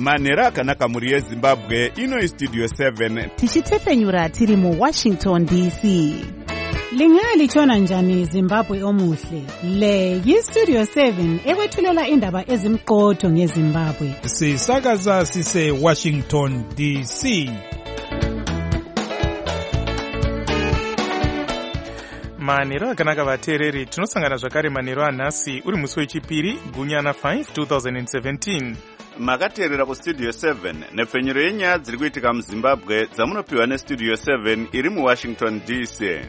manhero akanaka mhuri yezimbabwe. Ino Studio 7 tichitefenyura tiri muWashington DC. Lingalitshona njani Zimbabwe omuhle? Le yiStudio 7 ekwethulela indaba ezimqotho ngeZimbabwe. Sisakaza sise Washington DC. Manhero akanaka vateereri, tinosangana zvakare manhero anhasi uri musi wechipiri gunyana 5 2017. makateerera kuStudio 7 nepfenyuro yenyaya dziri kuitika muZimbabwe dzamunopiwa neStudio 7 iri muWashington DC.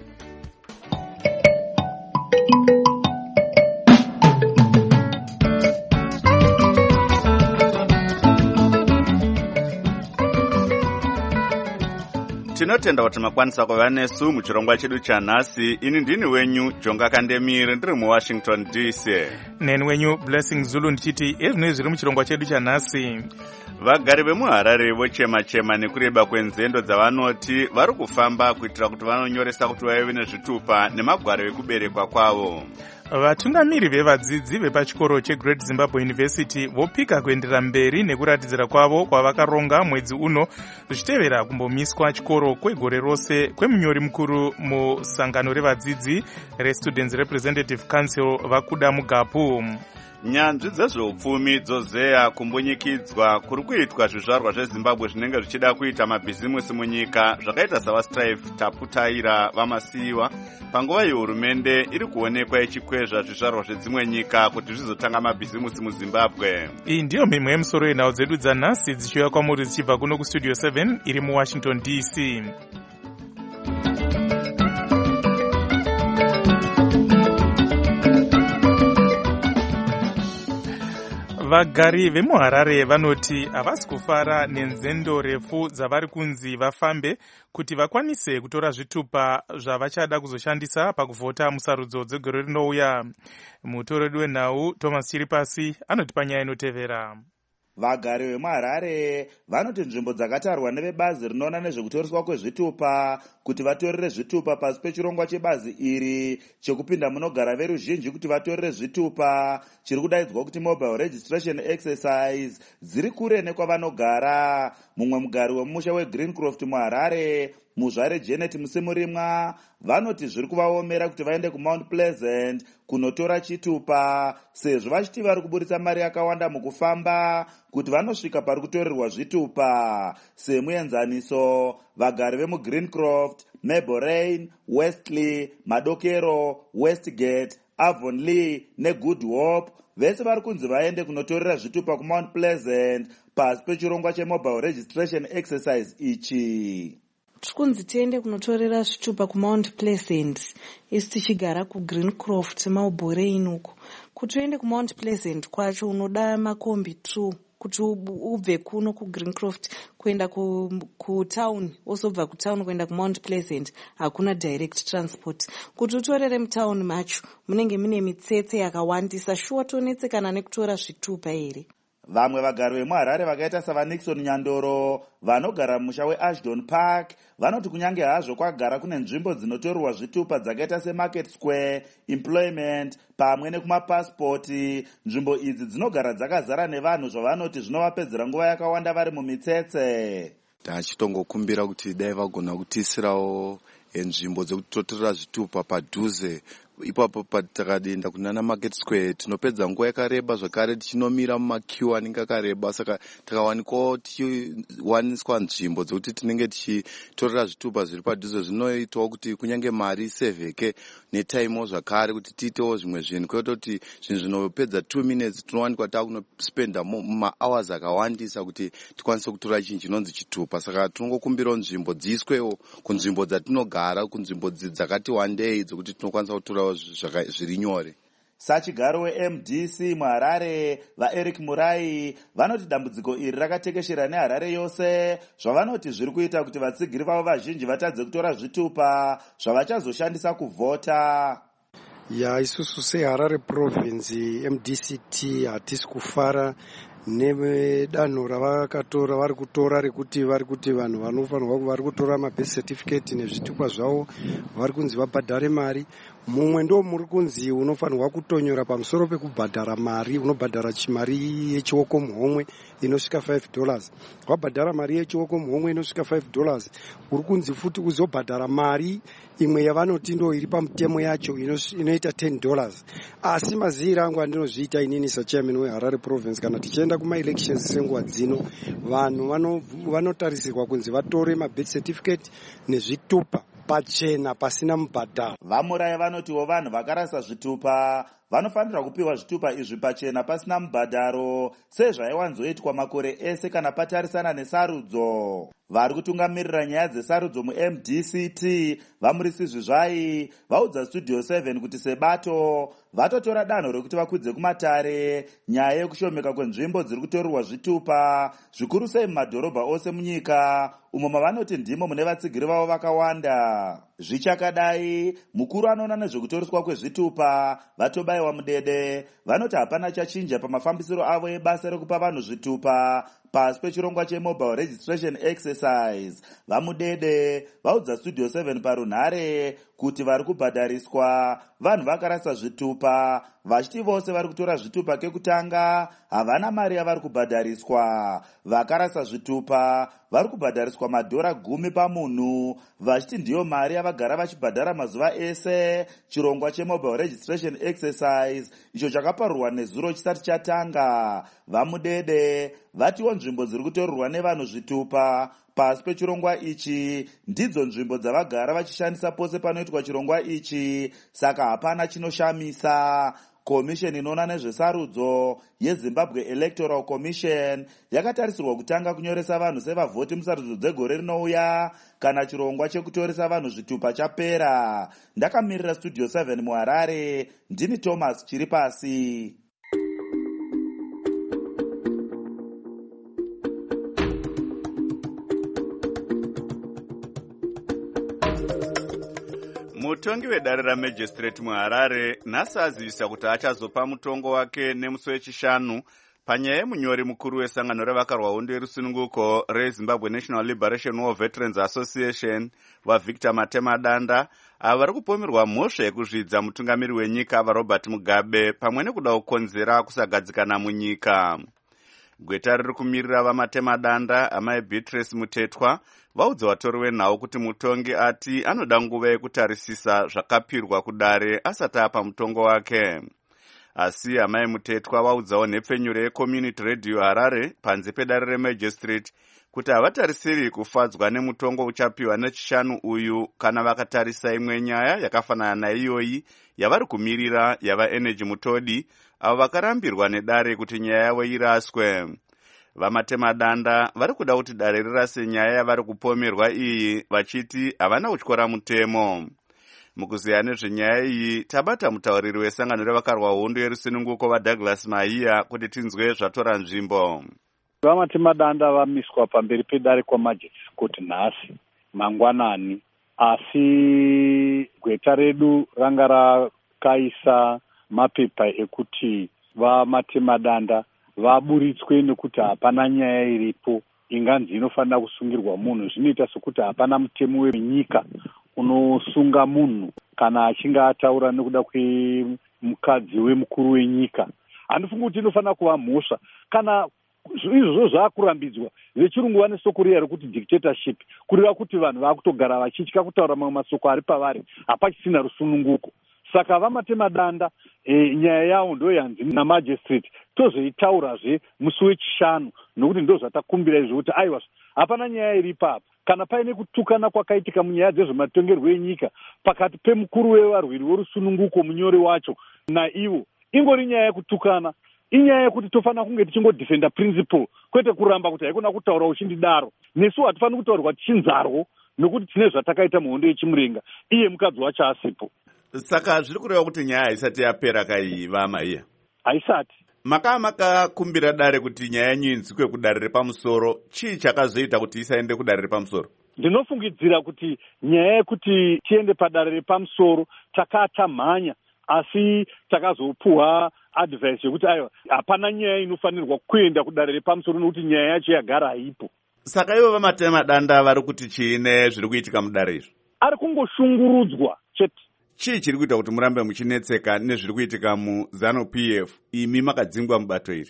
Tinotenda kuti makwanisa kuva nesu muchirongwa chedu chanhasi. Ini ndini wenyu Jonga Kandemire ndiri muWashington DC. Neni wenyu Blessing Zulu ndichiti ezvinoi zviri muchirongwa chedu chanhasi. Vagari vemuHarare vochema-chema nekureba kwenzendo dzavanoti vari kufamba kuitira kuti vanonyoresa kuti vaive nezvitupa nemagwaro ekuberekwa kwavo. Vatungamiri vevadzidzi vepachikoro cheGreat Zimbabwe University vopika kuenderera mberi nekuratidzira kwavo kwavakaronga mwedzi uno zvichitevera kumbomiswa chikoro kwegore rose kwemunyori mukuru musangano revadzidzi reStudents Representative Council Vakuda Mugapu. Nyanzvi dzezveupfumi dzozeya kumbunyikidzwa kuri kuitwa zvizvarwa zveZimbabwe zvinenge zvichida kuita mabhizimusi munyika zvakaita savaStrive Taputaira vamasiyiwa panguva yehurumende iri kuonekwa ichikwezva zvizvarwa zvedzimwe nyika kuti zvizotanga mabhizimusi muZimbabwe. Iyi ndiyo mimwe yemusoro yenhau dzedu dzanhasi dzichiuya kwamuri dzichibva kuno kuStudio 7 iri muWashington DC. Vagari vemuHarare vanoti havasi kufara nenzendo refu dzavari kunzi vafambe kuti vakwanise kutora zvitupa zvavachada kuzoshandisa pakuvhota musarudzo dzegore rinouya. Mutoredi wenhau Thomas Chiripasi anoti panyaya inotevera. Vagari vemuHarare vanoti nzvimbo dzakatarwa nevebazi rinoona nezvekutoreswa kwezvitupa kuti vatorere zvitupa pasi pechirongwa chebazi iri chekupinda munogara veruzhinji kuti vatorere zvitupa chiri kudaidzwa kuti mobile registration exercise dziri kure nekwavanogara. Mumwe mugari wemusha weGreencroft muHarare muzvare Janet Musimurimwa vanoti zviri kuvaomera kuti vaende kuMount Pleasant kunotora chitupa sezvo vachiti vari kuburitsa mari yakawanda mukufamba kuti vanosvika pari kutorerwa zvitupa. Semuenzaniso, vagari vemuGreencroft, Mablerain, Westley, Madokero, Westgate, Avonlea neGood Hope vese vari kunzi vaende kunotorera zvitupa kuMount Pleasant pasi pechirongwa chemobile registration exercise ichi. Tikunzi tiende kunotorera zvitupa kuMount Pleasant isi tichigara kuGreencroft Mablerain uko. Kuti uende kuMount Pleasant kwacho unoda makombi 2 kuti ubve kuno kuGreencroft kuenda kutown, osobva kutown kuenda kuMount Pleasant hakuna direct transport. Kuti utorere mutown macho munenge mune mitsetse yakawandisa, shuwa tonetsekana nekutora zvitupa here. Vamwe vagari vemuHarare vakaita savaNixon Nyandoro vanogara mumusha weAshdown Park vanoti kunyange hazvo kwagara kune nzvimbo dzinotorerwa zvitupa dzakaita seMarket Square, Employment pamwe nekumapasipoti, nzvimbo idzi dzinogara dzakazara nevanhu zvavanoti zvinovapedzera nguva yakawanda vari mumitsetse. Tachitongokumbira kuti dai vagona kutiisirawo nzvimbo dzekutotorera zvitupa padhuze. Ipapo patakadenda kunana Market Square tinopedza nguva yakareba zvakare tichinomira mumakiu anenge akareba, saka takawanikwawo tichiwaniswa nzvimbo dzekuti tinenge tichitorera zvitupa zviri padhuze. Zvinoitawo kuti kunyange mari sevheke netaimewo zvakare kuti tiitewo zvimwe zvinhu, kwete kuti zvinhu zvinopedza 2 minutes tinowanikwa takunospenda mahours akawandisa kuti tikwanise kutora chinhu chinonzi chitupa. Saka tinongokumbirawo nzvimbo dziiswewo kunzvimbo dzatinogara, kunzvimbo dzakati wandei dzokuti tinokwanisa kutora zviri nyore. Sachigaro weMDC muHarare vaEric Murai vanoti dambudziko iri rakatekeshera neHarare yose, zvavanoti zviri kuita kuti vatsigiri vavo vazhinji vatadze kutora zvitupa zvavachazoshandisa kuvhota. Isusu seHarare Province MDCT hatisi kufara nedanho ravakatora vari kutora rekuti vanhu vanofanirwa vari kutora mabirth certificate nezvitupa zvavo vari kunzi vabhadhare mari. Mumwe ndo muri kunzi unofanirwa kutonyora pamusoro pekubhadhara mari, unobhadhara chimari yechioko muhomwe inosvika $5, wabhadhara mari yechioko muhomwe inosvika $5, uri kunzi futi uzobhadhara mari imwe yavanoti ndo iri pamutemo yacho inoita $10. Asi maziviro angu andinozviita inini sachairman weHarare province, kana tichienda kuma-elections senguva dzino, vanhu vanotarisirwa kunzi vatore mabirth certificate nezvitupa pachena pasina mubhadharo. Vamurai vanotiwo vanhu vakarasa zvitupa vanofanira kupiwa zvitupa izvi pachena pasina mubhadharo sezvaiwanzoitwa makore ese kana patarisana nesarudzo. Vari kutungamirira nyaya dzesarudzo muMDCT Vamurisi Zvizvai vaudza Studio 7 kuti sebato vatotora danho rekuti vakwidze kumatare nyaya yekushomeka kwenzvimbo dziri kutorerwa zvitupa zvikuru sei mumadhorobha ose munyika umo mavanoti ndimo mune vatsigiri vavo vakawanda. Zvichakadai, mukuru anoona nezvekutoreswa kwezvitupa Vatobayiwa Mudede vanoti hapana chachinja pamafambisiro avo ebasa rekupa vanhu zvitupa pasi pechirongwa chemobile registration exercise. Vamudede vaudza Studio 7 parunhare kuti vari kubhadhariswa vanhu vakarasa zvitupa vachiti vose vari kutora zvitupa kekutanga havana mari yavari kubhadhariswa. Vakarasa zvitupa vari kubhadhariswa $10 pamunhu vachiti ndiyo mari yavagara vachibhadhara mazuva ese chirongwa chemobile registration exercise icho chakaparurwa nezuro chisati chatanga. Vamudede vatiwo nzvimbo dziri kutorerwa nevanhu zvitupa pasi pechirongwa ichi ndidzo nzvimbo dzavagara vachishandisa pose panoitwa chirongwa ichi, saka hapana chinoshamisa. Komisheni inoona nezvesarudzo yeZimbabwe Electoral Commission yakatarisirwa kutanga kunyoresa vanhu sevavhoti musarudzo dzegore rinouya kana chirongwa chekutoresa vanhu zvitupa chapera. Ndakamirira Studio 7 muHarare, ndini Thomas Chiripasi. Mutongi wedare ramajistrate muHarare nhasi azivisa kuti achazopa mutongo wake nemusi wechishanu panyaya yemunyori mukuru wesangano revakarwa hondo yerusununguko reZimbabwe National Liberation War Veterans Association vaVictor Matemadanda ava vari kupomerwa mhosva yekuzvidza mutungamiri wenyika vaRobert Mugabe pamwe nekuda kukonzera kusagadzikana munyika. Gweta riri kumirira vaMatemadanda amai Beatrice Mutetwa vaudza vatori wenhau kuti mutongi ati anoda nguva yekutarisisa zvakapirwa kudare asati apa mutongo wake. Asi amai Mutetwa vaudzawo nhepfenyuro yeCommunity Radio Harare panze pedare remajistrate kuti havatarisiri kufadzwa nemutongo uchapiwa nechishanu uyu kana vakatarisa imwe nyaya yakafanana naiyoyi yavari kumirira yavaEnergy Mutodi avo vakarambirwa nedare kuti nyaya yavo iraswe. VaMatemadanda vari kuda kuti dare rirase nyaya yavari kupomerwa iyi vachiti havana kutyora mutemo. Mukuziya nezvenyaya iyi tabata mutauriri wesangano revakarwa hondo yerusununguko vaDouglas Mahiya kuti tinzwe zvatora nzvimbo. VaMatemadanda vamiswa pamberi pedare kwamajistrate nhasi mangwanani, asi gweta redu ranga rakaisa mapepa ekuti vaMatemadanda vaburitswe nekuti hapana nyaya iripo inganzi inofanira kusungirwa munhu. Zvinoita sekuti hapana mutemo wenyika unosunga munhu kana achinge ataura nekuda kwemukadzi wemukuru wenyika. Handifungi kuti inofanira kuva mhosva kana izvozvo zvaakurambidzwa. Vechirungu vane soko riya rekuti dictatorship, kureva kuti vanhu vaakutogara vachitya kutaura mamwe masoko ari pavari, hapachisina rusununguko. Saka vaMatemadanda nyaya yavo ndo yanzi namajistrate tozoitaurazve musi wechishanu, nokuti ndo zvatakumbira izvo kuti aiwa hapana nyaya iri ipapo. Kana paine kutukana kwakaitika munyaya dzezvematongerwo enyika pakati pemukuru wevarwiri worusununguko munyori wacho naivo, ingori nyaya yekutukana, inyaya yekuti tofanira kunge tichingodefenda principle kwete kuramba kuti haikona kutaura uchindidaro. Nesu hatifaniri kutaurirwa tichinzarwo nokuti tine zvatakaita muhondo yechimurenga iye mukadzi wacho asipo. Saka zviri kureva kuti nyaya haisati yapera kaiva Mahiya? Haisati. Makakumbira dare kuti nyaya yenyu inzikwe kudare repamusoro. Chii chakazoita kuti isaende kudare repamusoro? Ndinofungidzira kuti nyaya yekuti tiende padare repamusoro takatamhanya, asi takazopuhwa advice yekuti aiwa hapana nyaya inofanirwa kuenda kudare repamusoro nokuti nyaya yacho yagara haipo. Saka ivo vaMatemadanda vari kuti chiine zviri kuitika mudare izvo? Ari kungoshungurudzwa chete. Chii chiri kuita kuti murambe muchinetseka nezviri kuitika muZanu PF imi makadzingwa mubato iri?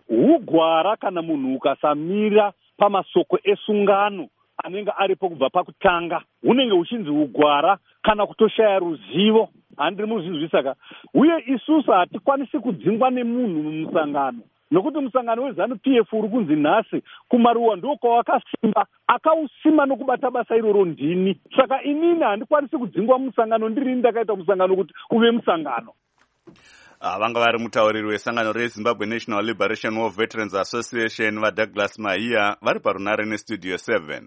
ugwara kana munhu ukasamira pamasoko esungano anenge aripo kubva pakutanga, hunenge huchinzi ugwara kana kutoshaya ruzivo. Handiri muzvizwi saka uye isusu hatikwanisi kudzingwa nemunhu mumusangano, nokuti musangano weZANU-PF uri kunzi nhasi kumaruwa ndokwawakasimba, akausima nokubata basa iroro ndini. Saka inini handikwanisi kudzingwa musangano, ndirini ndakaita musangano kuti uve musangano. Vanga vari mutauriri wesangano reZimbabwe National Liberation War Veterans Association vaDouglas Mahia vari parunare nestudio 7.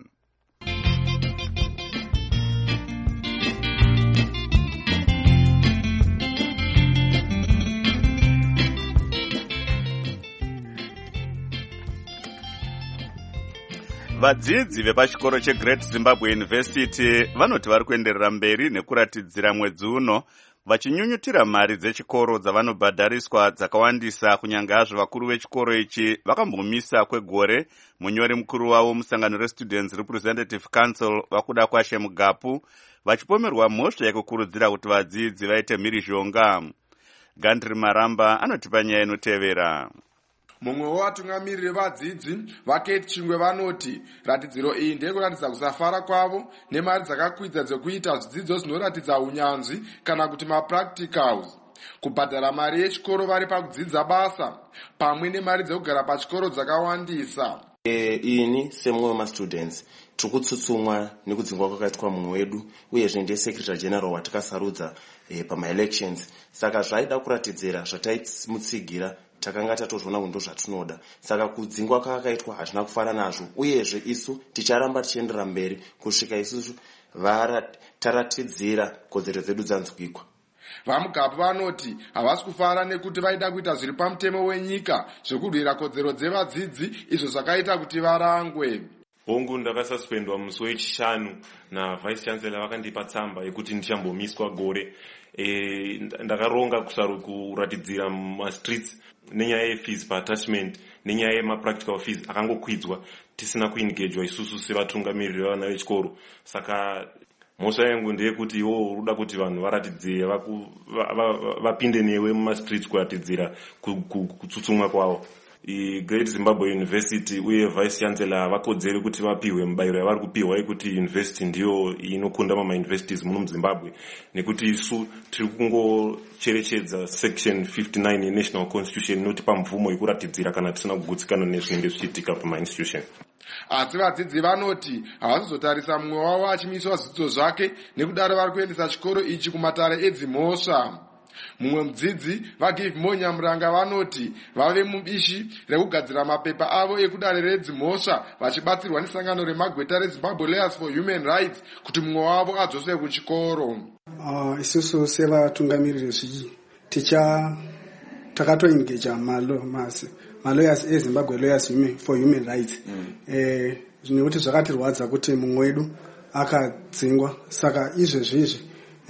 Vadzidzi vepachikoro cheGreat Zimbabwe University vanoti vari kuenderera mberi nekuratidzira mwedzi uno vachinyunyutira mari dzechikoro dzavanobhadhariswa dzakawandisa, kunyange hazvo vakuru vechikoro ichi vakambomisa kwegore. Munyori mukuru wavo musangano reStudents Representative Council vakuda kwashe mugapu vachipomerwa mhosva yekukurudzira kuti vadzidzi vaite mhirizhonga. Gandri Maramba anotipa nyaya inotevera. Mumwe wavatungamiriri vadzidzi vaKate Chingwe vanoti ratidziro iyi ndeyekuratidza kusafara kwavo nemari dzakakwidza dzekuita zvidzidzo zvinoratidza unyanzvi kana kuti mapracticals, kubhadhara mari yechikoro vari pakudzidza basa, pamwe nemari dzekugara pachikoro dzakawandisa. Ini semumwe wemastudents tiri kutsutsumwa nekudzingwa kwakaitwa mumwe wedu, uyezve ndiye secretary general watakasarudza pamaelections. Saka zvaida kuratidzira zvataimutsigira takanga tatozvona kuti ndozvatinoda. Saka kudzingwa kwakaitwa hazvina kufara nazvo, uyezve isu ticharamba tichienderera mberi kusvika isusu taratidzira kodzero dzedu dzanzwikwa. VaMugapu vanoti havasi kufara nekuti vaida kuita zviri pamutemo wenyika zvekurwira kodzero dzevadzidzi, izvo zvakaita kuti varangwe. Hongu ndakasuspendwa musi wechishanu navice chancellor vakandipa tsamba yekuti ndichambomiswa gore. Ndakaronga kuratidzira mumastreets nenyaya yefees paattachment nenyaya yemapractical fees akangokwidzwa tisina kuengagwa isusu sevatungamiriri vevana vechikoro. Saka mhosva yangu ndeyekuti iwo uruda kuti vanhu varatidzire vapinde newe mumastreets kuratidzira kutsutsumwa kwavo. Great Zimbabwe University uye vice chancellor vakodzere kuti vapiwe mubayiro yavari kupiwa yekuti university ndiyo inokunda mamauniversities muno muZimbabwe, nekuti isu tiri kungocherechedza section 59 yenational constitution inotipa mvumo yekuratidzira kana tisina kugutsikana nezvinenge zvichiitika pamainstitution. Asi vadzidzi vanoti havasizotarisa mumwe wavo achimiswa zvidzidzo zvake, nekudaro vari kuendesa chikoro ichi kumatare edzimhosva. Mumwe mudzidzi vaGive Monyamuranga vanoti vave mubishi rekugadzira mapepa avo ekudare redzimhosva vachibatsirwa nesangano remagweta reZimbabwe Lawyers for Human Rights kuti mumwe wavo adzoswe kuchikoro. Isusu sevatungamiriri takatoengeja malawyers eZimbabwe Lawyers for Human Rights nekuti zvakatirwadza kuti mumwe wedu akadzingwa. Saka izvezvizvi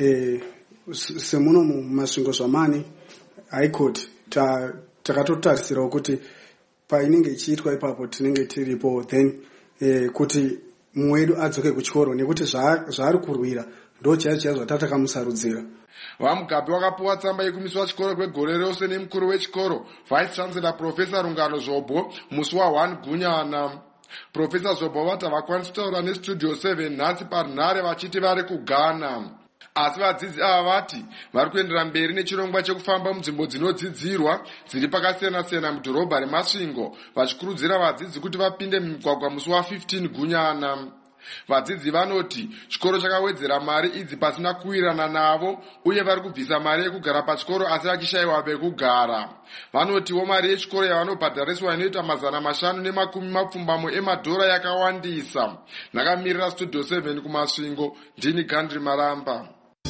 semuno mumasvingo zvamani High Court takatotarisirawo kuti painenge ichiitwa ipapo tinenge tiripo, then kuti mumwe wedu adzoke kuchikoro, nekuti zvaari kurwira ndo chaicho zvatakamusarudzira. VaMugapu vakapuwa tsamba yekumiswa chikoro kwegore rose nemukuru wechikoro Vice Chancellor Professor Rungano Zobho musi wa1 Gunyana. Professor Zobho vati havakwanisi kutaura nestudio 7 nhasi parunhare vachiti vari kuGhana. Asi vadzidzi ava vati vari kuendera mberi nechirongwa chekufamba munzvimbo dzinodzidzirwa dziri pakasiyana-siyana mudhorobha reMasvingo, vachikurudzira vadzidzi kuti vapinde mumugwagwa musi wa15 Gunyana. Vadzidzi vanoti chikoro chakawedzera mari idzi pasina kuwirirana navo, uye vari kubvisa mari yekugara pachikoro asi vachishayiwa pekugara. Vanotiwo mari yechikoro yavanobhadhariswa inoita $520 emadhora yakawandisa. Ndakamirira studio 7 kuMasvingo, ndini Gandri Maramba.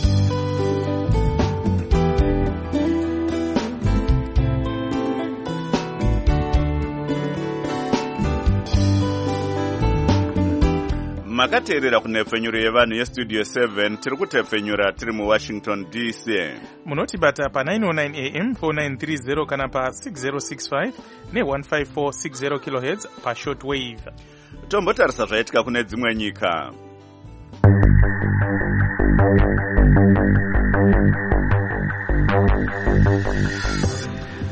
Makateerera kunhepfenyuro yevanhu yestudio 7 tiri kutepfenyura tiri muWashington DC. Munotibata pa909 AM 4930 kana pa6065 ne1546 kHz pashortwave. Tombotarisa zvaitika kune dzimwe nyika.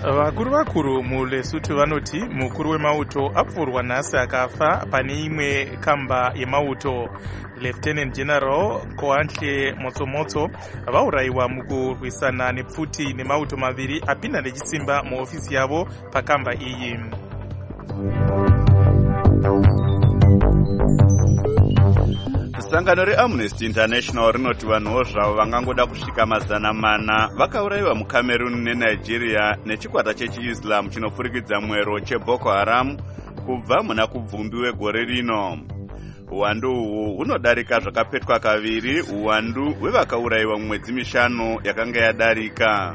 vakuru muLesotho vanoti mukuru wemauto apfurwa nhasi akafa pane imwe kamba yemauto. Lieutenant General Koantle Motsomotso vaurayiwa mukurwisana nepfuti nemauto maviri apinda nechisimba muhofisi yavo pakamba iyi. Sangano reAmnesty International rinoti vanhuwo zvavo vangangoda kusvika 400 vakaurayiwa muCameroon neNigeria nechikwata chechiIslam chinofurikidza mwero cheBoko Haram kubva muna kubvumbi wegore rino. Uwandu uhu hunodarika zvakapetwa kaviri uwandu hwevakaurayiwa mumwedzi 5 yakanga yadarika.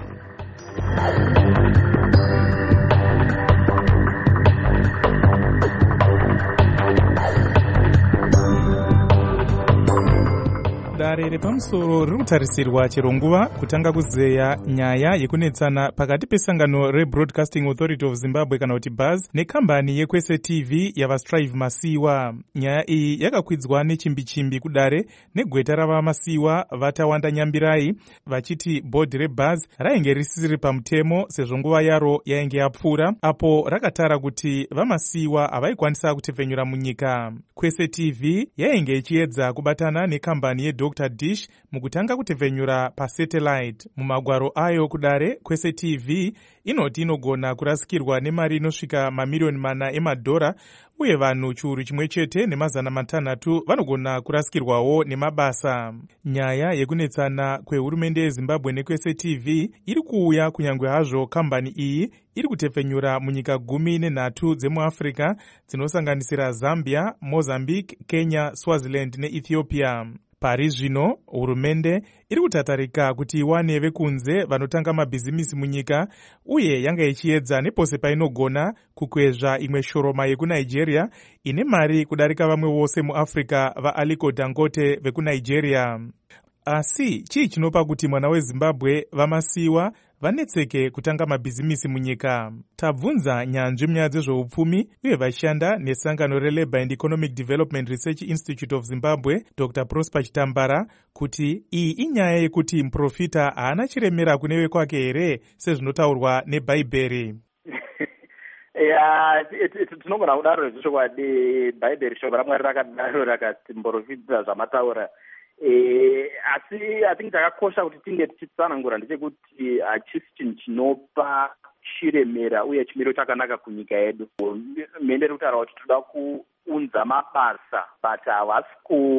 Dare repamusoro riri kutarisirwa chero nguva kutanga kuzeya nyaya yekunetsana pakati pesangano reBroadcasting Authority of Zimbabwe kana kuti BAZ nekambani yekwese TV yavaStrive Masiwa. Nyaya iyi yakakwidzwa nechimbichimbi kudare negweta ravamasiwa vatawanda Nyambirai vachiti bhodhi reBAZ rainge risiri pamutemo sezvo nguva yaro yainge yapfuura apo rakatara kuti vamasiwa havaikwanisa kutepfenyura munyika. Kwese TV yainge ichiedza kubatana nekambani yeDr Dish mukutanga kutepfenyura pasatellite. Mumagwaro ayo kudare Kwese TV inoti inogona kurasikirwa nemari inosvika mamiliyoni 4 emadhora uye vanhu chiuru chimwe chete ne600 vanogona kurasikirwawo nemabasa. Nyaya yekunetsana kwehurumende yeZimbabwe neKwese TV iri kuuya kunyange hazvo kambani iyi iri kutepfenyura munyika 13 dzemuAfrica dzinosanganisira Zambia, Mozambique, Kenya, Swaziland neEthiopia. Pari zvino hurumende iri kutatarika kuti iwane vekunze vanotanga mabhizimisi munyika uye yanga ichiedza nepose painogona kukwezva imwe shoroma yekuNigeria ine mari kudarika vamwe vose muAfrica vaAliko Dangote vekuNigeria. Asi chii chinopa kuti mwana weZimbabwe vamasiwa vanetseke kutanga mabhizimisi munyika? Tabvunza nyanzvi munyaya dzezveupfumi uye vashanda nesangano reLabour and Economic Development Research Institute of Zimbabwe Dr. Prosper Chitambara kuti iyi inyaya yekuti muprofita haana chiremera kunewe kwake here sezvinotaurwa neBhaibheri. Tinogona kudaro zvichokwadi. Bhaibheri shoko raMwari rakadaro rakati muprofita zvamataura. Asi I think chakakosha kuti tinge tichitsanangura ndechekuti hachisi chinhu chinopa chiremera uye chimiro chakanaka kunyika yedu. Mende rikutaura kuti toda kuunza mabasa but havasi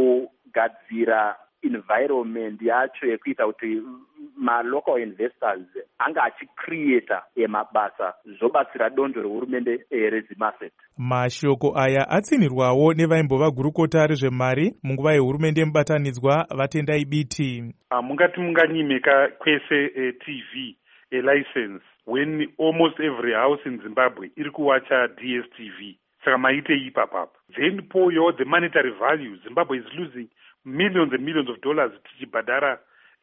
kugadzira environment yacho yekuita kuti local investors anga achicreata mabasa zvobatsira donzvo rehurumende reZimaset. Mashoko aya atsinirwawo nevaimbova gurukota rezvemari munguva yehurumende mubatanidzwa vatendai biti. Mungati munganyimeka Kwese TV a license when almost every house in Zimbabwe iri kuwacha DSTV. Saka maite ipapapo. Then for the monetary value, Zimbabwe is losing millions and millions of dollars tichibhadhara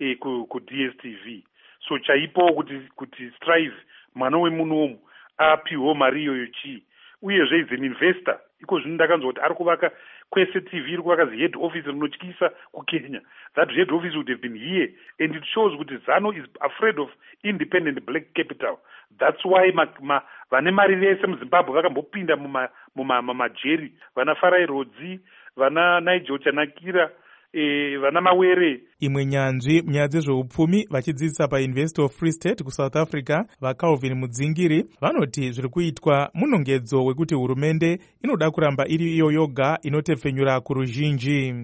ku DSTV. So chaipo kuti Strive mwana wemunomu apiwo mari iyoyo chii. Uyezve is an investor. Iko zvinhu ndakanzwa kuti ari kuvaka Kwese TV iri kuvaka head office rinotyisa kuKenya. That head office would have been here and it shows kuti ZANU is afraid of independent black capital. That's why vane mari vese muZimbabwe vakambopinda mumajeri. Vana Farai Rodzi, vana Nigel Chanakira, vana Mawere. Imwe nyanzvi munyaya dzezveupfumi vachidzidzisa paUniversity of Free State kuSouth Africa vaCalvin Mudzingiri vanoti zviri kuitwa munongedzo wekuti hurumende inoda kuramba iri iyo yoga inotepfenyura kuruzhinji.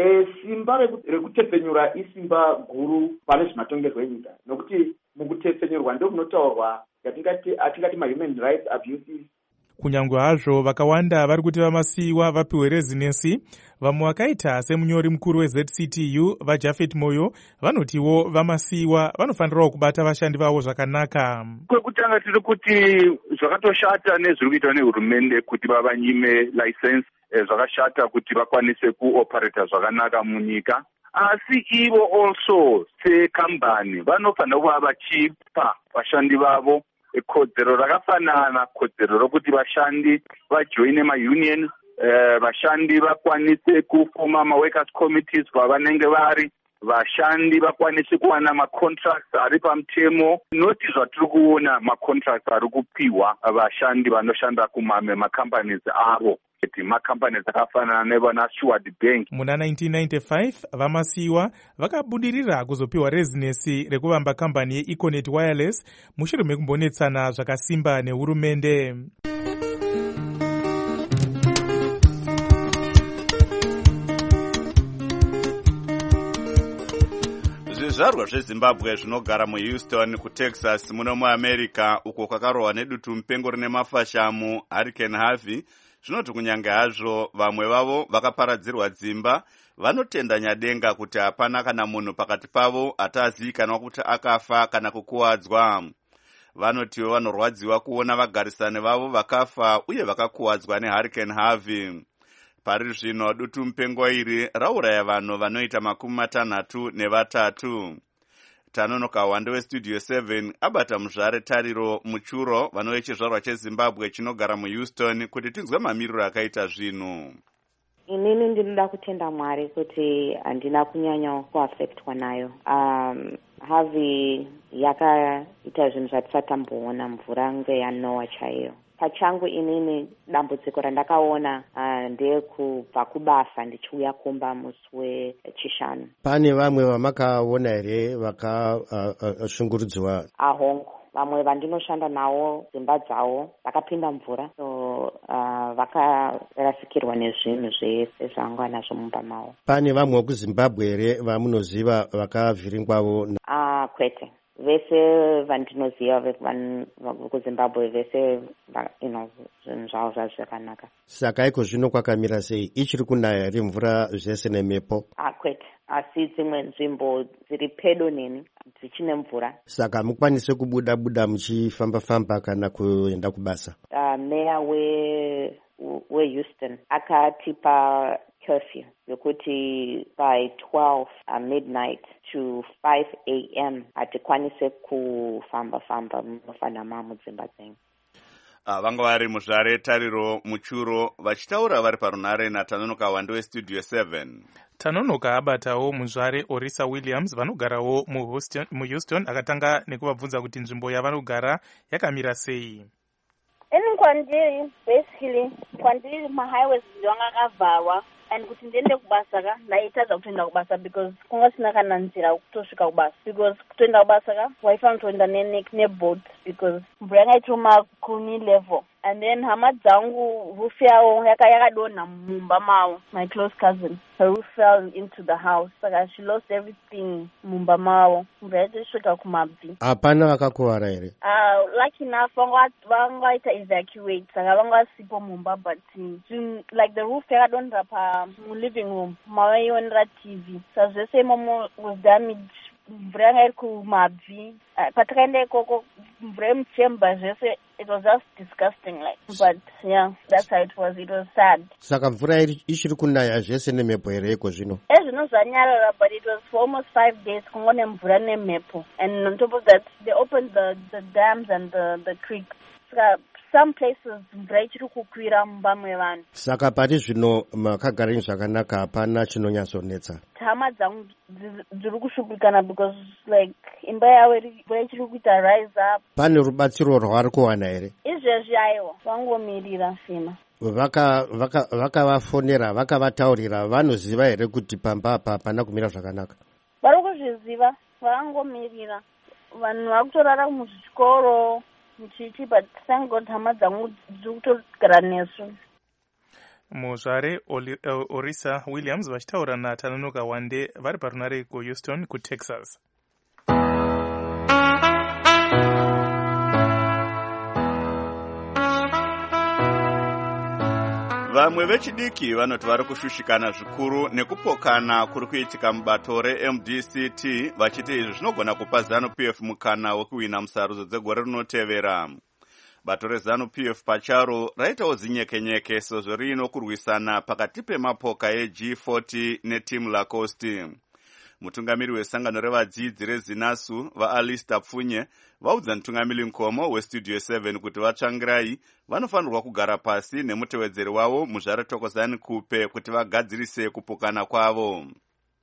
Simba rekutepfenyura isimba guru pane zvematongerwo enyika nokuti mukutepfenyurwa ndio munotaurwa yatingati ma-human rights abuses. Kunyange hazvo vakawanda vari kuti vamasiwa vapiwe rezinensi, vamwe vakaita semunyori mukuru weZCTU vaJafet Moyo vanotiwo vamasiwa vanofanirawo kubata vashandi vavo zvakanaka. Kwekutanga tiri kuti zvakatoshata nezviri kuitwa nehurumende kuti vavanyime license, zvakashata kuti vakwanise kuoperata zvakanaka munyika. Asi ivo also sekambani vanofanira kuva vachipa vashandi vavo kodzero rakafanana, kodzero rokuti vashandi vajoine maunions, vashandi vakwanise kufoma maworkers committees kwavanenge vari, vashandi vakwanise kuwana macontracts ari pamutemo, noti zvatiri kuona macontracts ari kupiwa vashandi vanoshanda kumamwe macompanies avo, macompanies akafanana nevana Steward Bank. Muna 1995 vamasiwa vakabudirira kuzopiwa rezinesi rekuvamba kambani yeEconet Wireless mushure mekumbonetsana zvakasimba nehurumende. Zvizvarwa zveZimbabwe zvinogara muHouston kuTexas muno muAmerica, uko kwakarohwa nedutu mupengo rine mafashamu Hurricane Harvey, zvinoti kunyange hazvo vamwe vavo vakaparadzirwa dzimba, vanotenda nyadenga kuti hapana kana munhu pakati pavo atazivikanwa kuti akafa kana kukuwadzwa. Vanotiwo vanorwadziwa kuona vagarisani vavo vakafa uye vakakuwadzwa neHurricane Harvey. Pari zvino dutu mupengo iri rauraya vanhu vanoita 63. Tanonoka Wande weStudio 7 abata muzvare Tariro Muchuro vanove chizvarwa cheZimbabwe chinogara muHouston kuti tinzwe mamiriro akaita zvinhu. Inini ndinoda kutenda Mwari kuti handina kunyanya kuaffectwa nayo. Harvey yakaita zvinhu zvatisatamboona, mvura nge yaNoah chaiyo. Pachangu inini dambudziko randakaona ndekubva kubasa ndichiuya kumba musi wechishanu. Pane vamwe vamakaona here vakashungurudziwa? Ahongo, vamwe vandinoshanda navo dzimba dzavo vakapinda mvura, so vakarasikirwa nezvinhu zvese zvanga nazvo mumba mavo. Pane vamwe vekuZimbabwe here vamunoziva vakavhiringwavo? Kwete. Vese vandinoziva vekuZimbabwe vese zvinhu zvavo zvazvakanaka. Saka iko zvino kwakamira sei? Ichiri kunaya here mvura zvese nemhepo? Kwete, asi dzimwe nzvimbo dziri pedo neni dzichine mvura. Saka mukwanise kubuda muchifamba-famba kana kuenda kubasa? Meya weHouston akatipa curfew yokuti by 12 midnight to 5 a.m. hatikwanise kufamba-famba munofana mudzimba dzenyu. Vanga vari muzvare Tariro Muchuro vachitaura vari parunare naTanonoka Wande weStudio 7. Tanonoka abatawo muzvare Orisa Williams vanogarawo muHouston akatanga nekuvabvunza kuti nzvimbo yavanogara yakamira sei. Kwandiri basically kwandiri mahighways zvanga akavharwa and kuti ndiende kubasa ndaitadza kutoenda kubasa because kunga sina kana nzira kutosvika kubasa, because kutoenda kubasa waifana kutoenda neboat because mvura yanga itoma kumi level. And then hama dzangu roof yavo yakadonha mumba mavo. My close cousin, her roof fell into the house, saka she lost everything mumba mavo. Mvura yaitosvika kumabvi. Hapana vakakuwara here? Lucky enough vangaita evacuate, saka vangasipo mumba, but like the roof yakadonha living room mavaionera TV, saka zvese imomo was damaged. Mvura yanga iri kumabvi. Patakaenda ikoko mvura yemuchemba zvese, it was just disgusting, like, but yeah, that's how it was sad. Saka mvura ichiri kunaya zvese nemhepo here iko zvino? Zvino zvanyarara, but it was for almost 5 days kungone mvura nemhepo, and on top of that they opened the dams and the creeks. Saka some places mvura ichiri kukwira mumba mevanhu. Saka pari zvino makagara zvakanaka, hapana chinonyatsonetsa? Hama dzangu dziri kushupikana because like imba yavo mvura ichiri kuita rise up. Pane rubatsiro rwavari kuwana here? Izvezvi aiwa vangomirira fima. Vakavafonera, vakavataurira, vanoziva here kuti pamba apa hapana kumira zvakanaka? Vari kuzviziva, varangomirira. Vanhu vakutorara muzvikoro muchichi, but thank God hama dzangu dziri kutogara nesu. Muzvare Orisa Williams vachitaura naTanonoka Wande vari parunare kuHouston kuTexas. Vamwe vechidiki vanoti vari kushushikana zvikuru nekupokana kuri kuitika mubato reMDCT, vachiti izvi zvinogona kupa ZANU-PF mukana wekuwina musarudzo dzegore rinotevera. Bato reZANU-PF pacharo raitawo zinyekenyeke sezvo riino kurwisana pakati pemapoka eG40 netimu Lacoste. Mutungamiri wesangano revadzidzi reZinasu vaAlista Pfunye vaudza mutungamiri Nkomo weStudio 7 kuti vatsvangirai vanofanirwa kugara pasi nemutevedzeri wavo muzvare Thokozani Kupe kuti vagadzirise kupokana kwavo.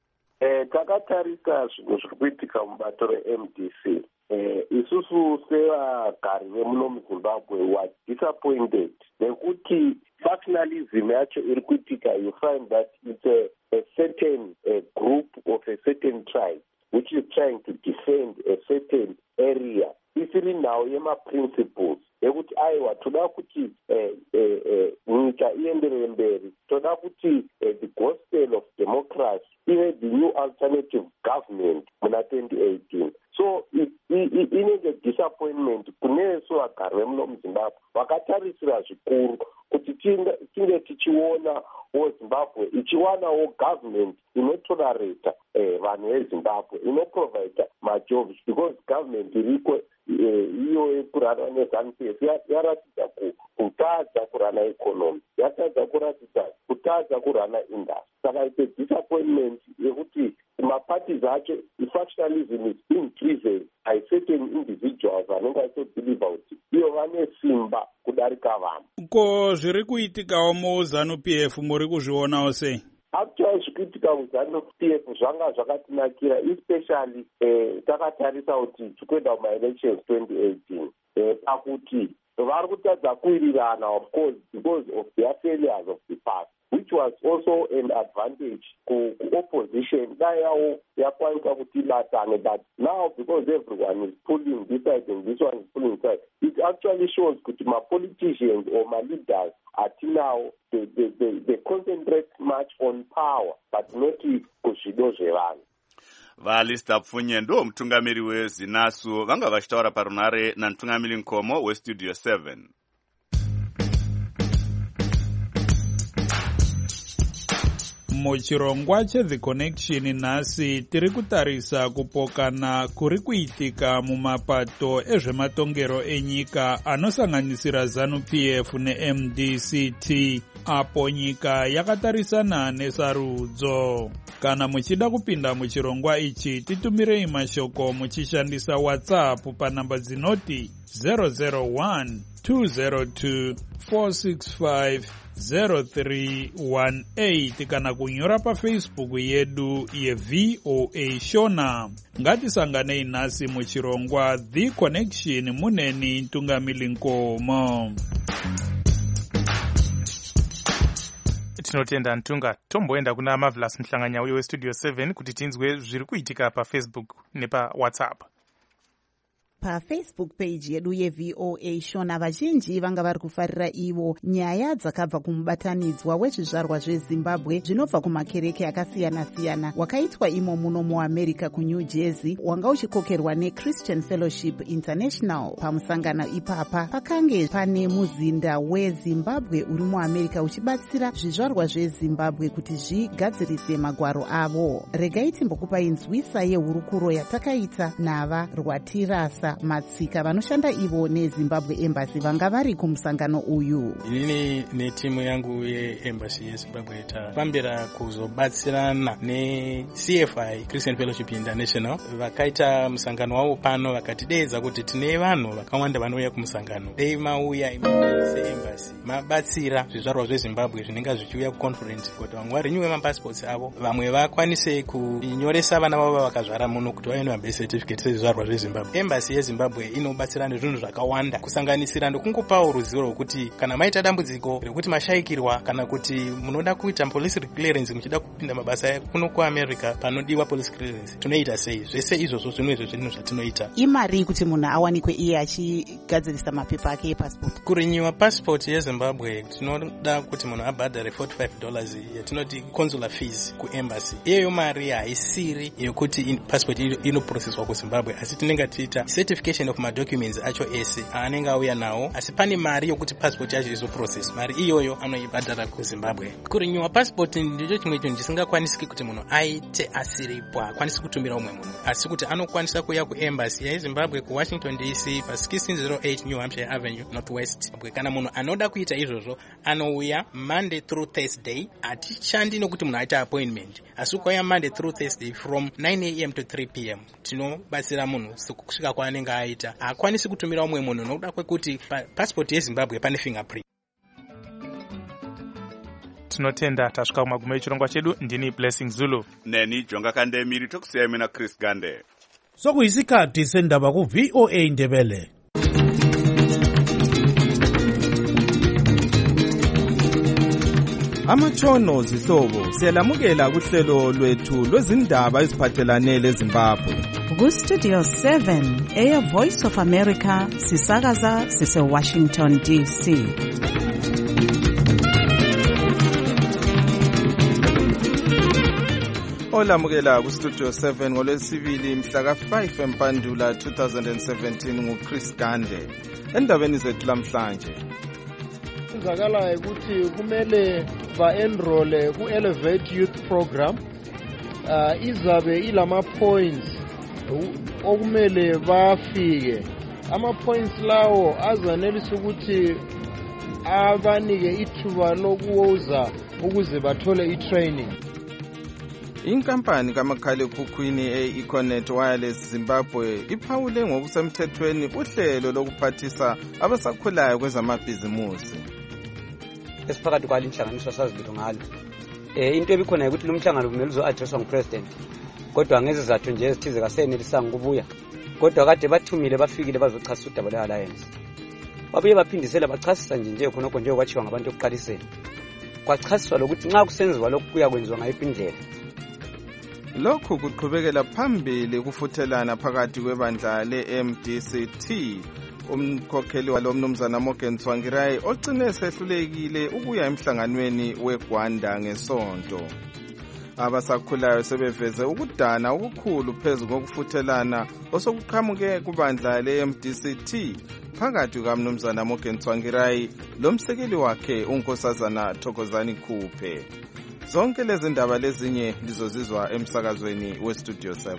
takatarisa zvinhu zviri kuitika mubato reMDC. Isusu sevagari vemuno muZimbabwe were disappointed nekuti factionalism yacho iri kuitika. You find that it's a certain group of a certain tribe which is trying to defend a certain area. Isiri nhau yemaprinciples ekuti aiwa toda kuti nyika ienderere mberi, toda kuti the gospel of democracy ive the new alternative government muna 2018. So inenge disappointment kunesu vagari vemuno muZimbabwe vakatarisira zvikuru kuti tinge tichiona Zimbabwe ichiwanawo government inotolerata vanhu veZimbabwe, inoprovide majobs, because government iriko iyo yekurana neZANU-PF yaratidza kutadza kurana economy, yatadza kuratidza kutadza kurana industry. Saka ite disappointment yekuti maparties acho factionalism is being driven by certain individuals vanenge vachibhiliva kuti iyo vane simba kudarika vanhu. Ko zviri kuitikawo muZANU-PF muri kuzvionawo sei? Actually zvikuitika muZANU-PF zvanga zvakatinakira, especially takatarisa kuti tikuenda kuma-elections 2018 pakuti vari kutadza kuwirirana, of course, because of their failures of the past, which was also an advantage ku-opposition. Dai yawo yakwanisa kuti ibatane, but now because everyone is pulling this side and this one is pulling this side, it actually shows kuti ma-politicians or ma-leaders atinawo they concentrate much on power but not kuzvido zvevanhu. Valista Pfunye ndo mutungamiri weZinasu vanga vachitaura parunare namutungamiri Nkomo weStudio 7. Muchirongwa cheThe Connection nhasi tiri kutarisa kupokana kuri kuitika mumapato ezvematongero enyika anosanganisira ZANU-PF neMDCT, apo nyika yakatarisana nesarudzo. Kana muchida kupinda muchirongwa ichi, titumirei mashoko muchishandisa WhatsApp panamba dzinoti 001 202 465 0318 kana kunyora paFacebook yedu yeVOA Shona. Ngatisanganei nhasi muchirongwa The Connection muneni Ntungamili Nkomo. Tinotenda Ntunga. Tomboenda kuna Marvelous Mhlanganya uyo weStudio 7 kuti tinzwe zviri kuitika paFacebook nepa WhatsApp. PaFacebook page yedu yeVOA Shona vazhinji vanga vari kufarira ivo nyaya dzakabva kumubatanidzwa wezvizvarwa zveZimbabwe zvinobva kumakereke akasiyana-siyana wakaitwa imo muno muAmerica kuNew Jersey, wanga uchikokerwa neChristian Fellowship International. Pamusangano ipapa pakange pane muzinda weZimbabwe uri muAmerica uchibatsira zvizvarwa zveZimbabwe kuti zvigadzirise magwaro avo. Regai timbokupai nzwisa yehurukuro yatakaita nava Rwatirasa Matsika vanoshanda ivo neZimbabwe Embassy vanga vari kumusangano uyu. Inini netimu yangu yeEmbassy yeZimbabwe tapambira kuzobatsirana neCFI Christian Fellowship International. Vakaita musangano wavo pano vakatideedza kuti tine vanhu vakawanda vanouya kumusangano. Dei mauya seEmbassy mabatsira zvizvarwa zveZimbabwe zvinenge zvichiuya kuconference kuti vamwe varenyuwe mapassports avo, vamwe vakwanise kunyoresa vana vavo vakazvara muno kuti vaende vabve certificate sezvizvarwa zveZimbabwe. Embassy yeZimbabwe inobatsira nezvinhu zvakawanda kusanganisira ndokungopawo ruzivo rwokuti kana maita dambudziko rekuti mashayikirwa kana kuti munoda kuita police clearance muchida kupinda mabasa kuno kuAmerica panodiwa police clearance tinoita sei. Zvese izvozvo zvinhu zvinhu zvatinoita. Imari kuti munhu awanikwe iye achigadzirisa mapepa ake epassport. Kurenyuwa passport yeZimbabwe tinoda kuti munhu abhadhare $45 yatinoti consular fees kuembassy. Iyoyo mari haisiri yekuti passport inoprocesswa kuZimbabwe, asi tinenge tiita certification of my documents acho ese anenge auya nawo, asi pane mari yokuti passport yacho izoprocess. Mari iyoyo anoibhadhara kuZimbabwe. Kurenyuwa passport ndicho chimwe chinhu chisingakwanisiki kuti munhu aite asiripo, akwanisi kutumira umwe munhu, asi kuti anokwanisa kuya kuembassy yeZimbabwe kuWashington DC pa 1608 New Hampshire Avenue Northwest. Kana munhu anoda kuita izvozvo anouya Monday through Thursday. Hatishandi nokuti munhu aita appointment, asi ukauya Monday through Thursday from 9 AM to 3 PM tinobatsira munhu kusvika kwaanenge aita. Haakwanisi kutumira umwe munhu nokuda kwekuti passport yeZimbabwe pane fingerprint. tinotenda tasvika kumagumo echirongwa chedu. Ndini Blessing Zulu neni Jonga Kandemiri, tokusiya mina Chris Gande. Sokuyisikhathi sendaba ku VOA Ndebele. Amatshono zihlobo siyalamukela kuhlelo lwethu lwezindaba eziphathelane leZimbabwe. Ku-Studio 7 Air Voice of America sisakaza sise-Washington DC. Olamukela ku-Studio 7 ngolwesibili mhla ka-5 Empandula 2017 nguChris Gande. Endabeni zethu lamhlanje kwenzakalayo ukuthi kumele ba-enrole ku-Elevate Youth Program. Izabe ilama-points okumele bafike. Ama-points lawo azanelisa ukuthi abanike ithuba lokuwoza ukuze bathole i-training. Inkampani kamakhalekhukhwini e-Econet Wireless Zimbabwe iphawule ngokusemthethweni uhlelo lokuphathisa abasakhulayo kwezamabhizimusi. Esiphakathi kwalo inhlanganiso sazilutho ngalo. Into ebikhona ukuthi lo mhlangano kumele uzo-addresswa ngupresident, kodwa ngezizathu nje ezithize kasenelisanga ukubuya, kodwa kade bathumile bafikile bazochasisa udaba lwe-alliance. Babuye baphindisela bachasisa nje khonokho nje kwachiwa ngabantu ekuqaliseni. Kwachasiswa lokuthi nxa kusenziwa lokhu kuyakwenziwa ngayiphi indlela. Lokhu kuqhubekela phambili kufuthelana phakathi kwebandla le-MDCT. Umkhokheli walo mnumzana Morgan Tsvangirai ogcine sehlulekile ukuya emhlanganweni weGwanda ngesonto. Abasakhulayo sebeveze ukudana okukhulu phezu kokufuthelana osokuqhamuke kubandla le-MDCT phakathi kukamnumzana Morgan Tsvangirai lomsekeli wakhe unkosazana Thokozani Khuphe. Zonke lezi ndaba lezinye lizozizwa emsakazweni weStudio 7.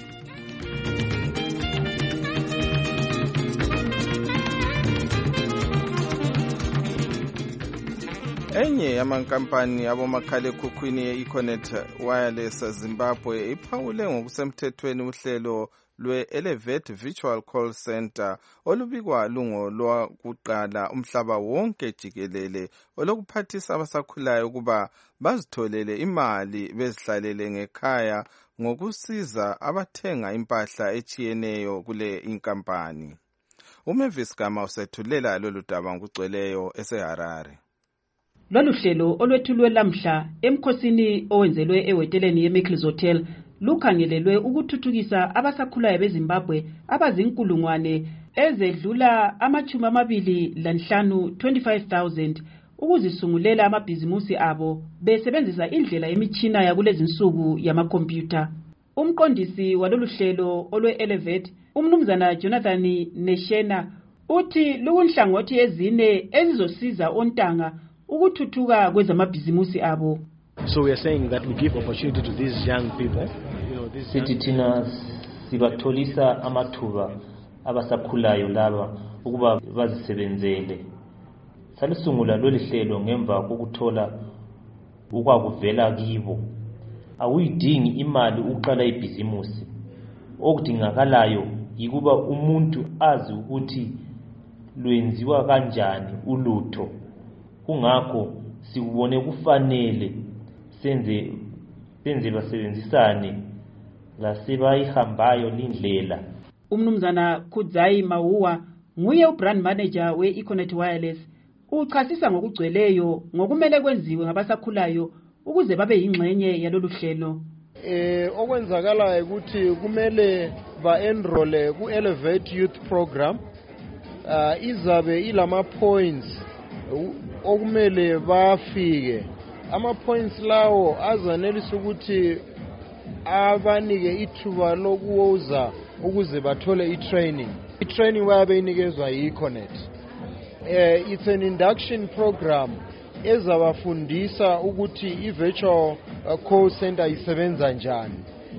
Enye yamankampani abomakhalekhukhwini ye-Econet Wireless Zimbabwe iphawule ngokusemthethweni uhlelo lwe-Elevate Virtual Call Center olubikwa lungolwakuqala umhlaba wonke jikelele olokuphathisa abasakhulayo ukuba bazitholele imali bezihlalele ngekhaya ngokusiza abathenga impahla echiyeneyo kule inkampani. uMavis Gama usethulela lolu daba ngokugcweleyo eseHarare. Lolu hlelo olwethulwe lamhla emkhosini owenzelwe eweteleni yeMickles Hotel lukhangelelwe ukuthuthukisa abasakhulayo beZimbabwe abazinkulungwane ezedlula 25,000 ukuzisungulela amabhizimusi abo besebenzisa indlela yemitshina yakulezinsuku yamakhompyutha. Umqondisi walolu hlelo olwe-Elevate, umnumzana Jonathan Neshena, uthi lukunhlangothi ezine ezizosiza ontanga ukuthuthuka kwezamabhizimusi abo. So we are saying that we give opportunity to these young people. Sithi thina sibatholisa amathuba abasakhulayo laba ukuba bazisebenzele. Salisungula lolu hlelo ngemva kokuthola ukwakuvela kibo. Awuyidingi imali ukuqala ibhizimusi. Okudingakalayo yikuba umuntu azi ukuthi lwenziwa kanjani ulutho. Kungakho sikubone kufanele senze basebenzisane lasebayihambayo lindlela. Umnumzana Kudzai Mauwa nguye ubrand manager we-Econet Wireless. Uchasisa ngokugcweleyo ngokumele kwenziwe ngabasakhulayo ukuze babe yingxenye yalolu hlelo. Okwenzakalayo ukuthi kumele ba-enrole ku-Elevate Youth Program. Izabe ilama-points okumele bafike. Ama-points lawo azanelisa ukuthi abanike ithuba lokuwoza ukuze bathole i-training. I-training bayabe inikezwa yi-Econet. It's an induction program ezabafundisa ukuthi i-virtual call center isebenza njani.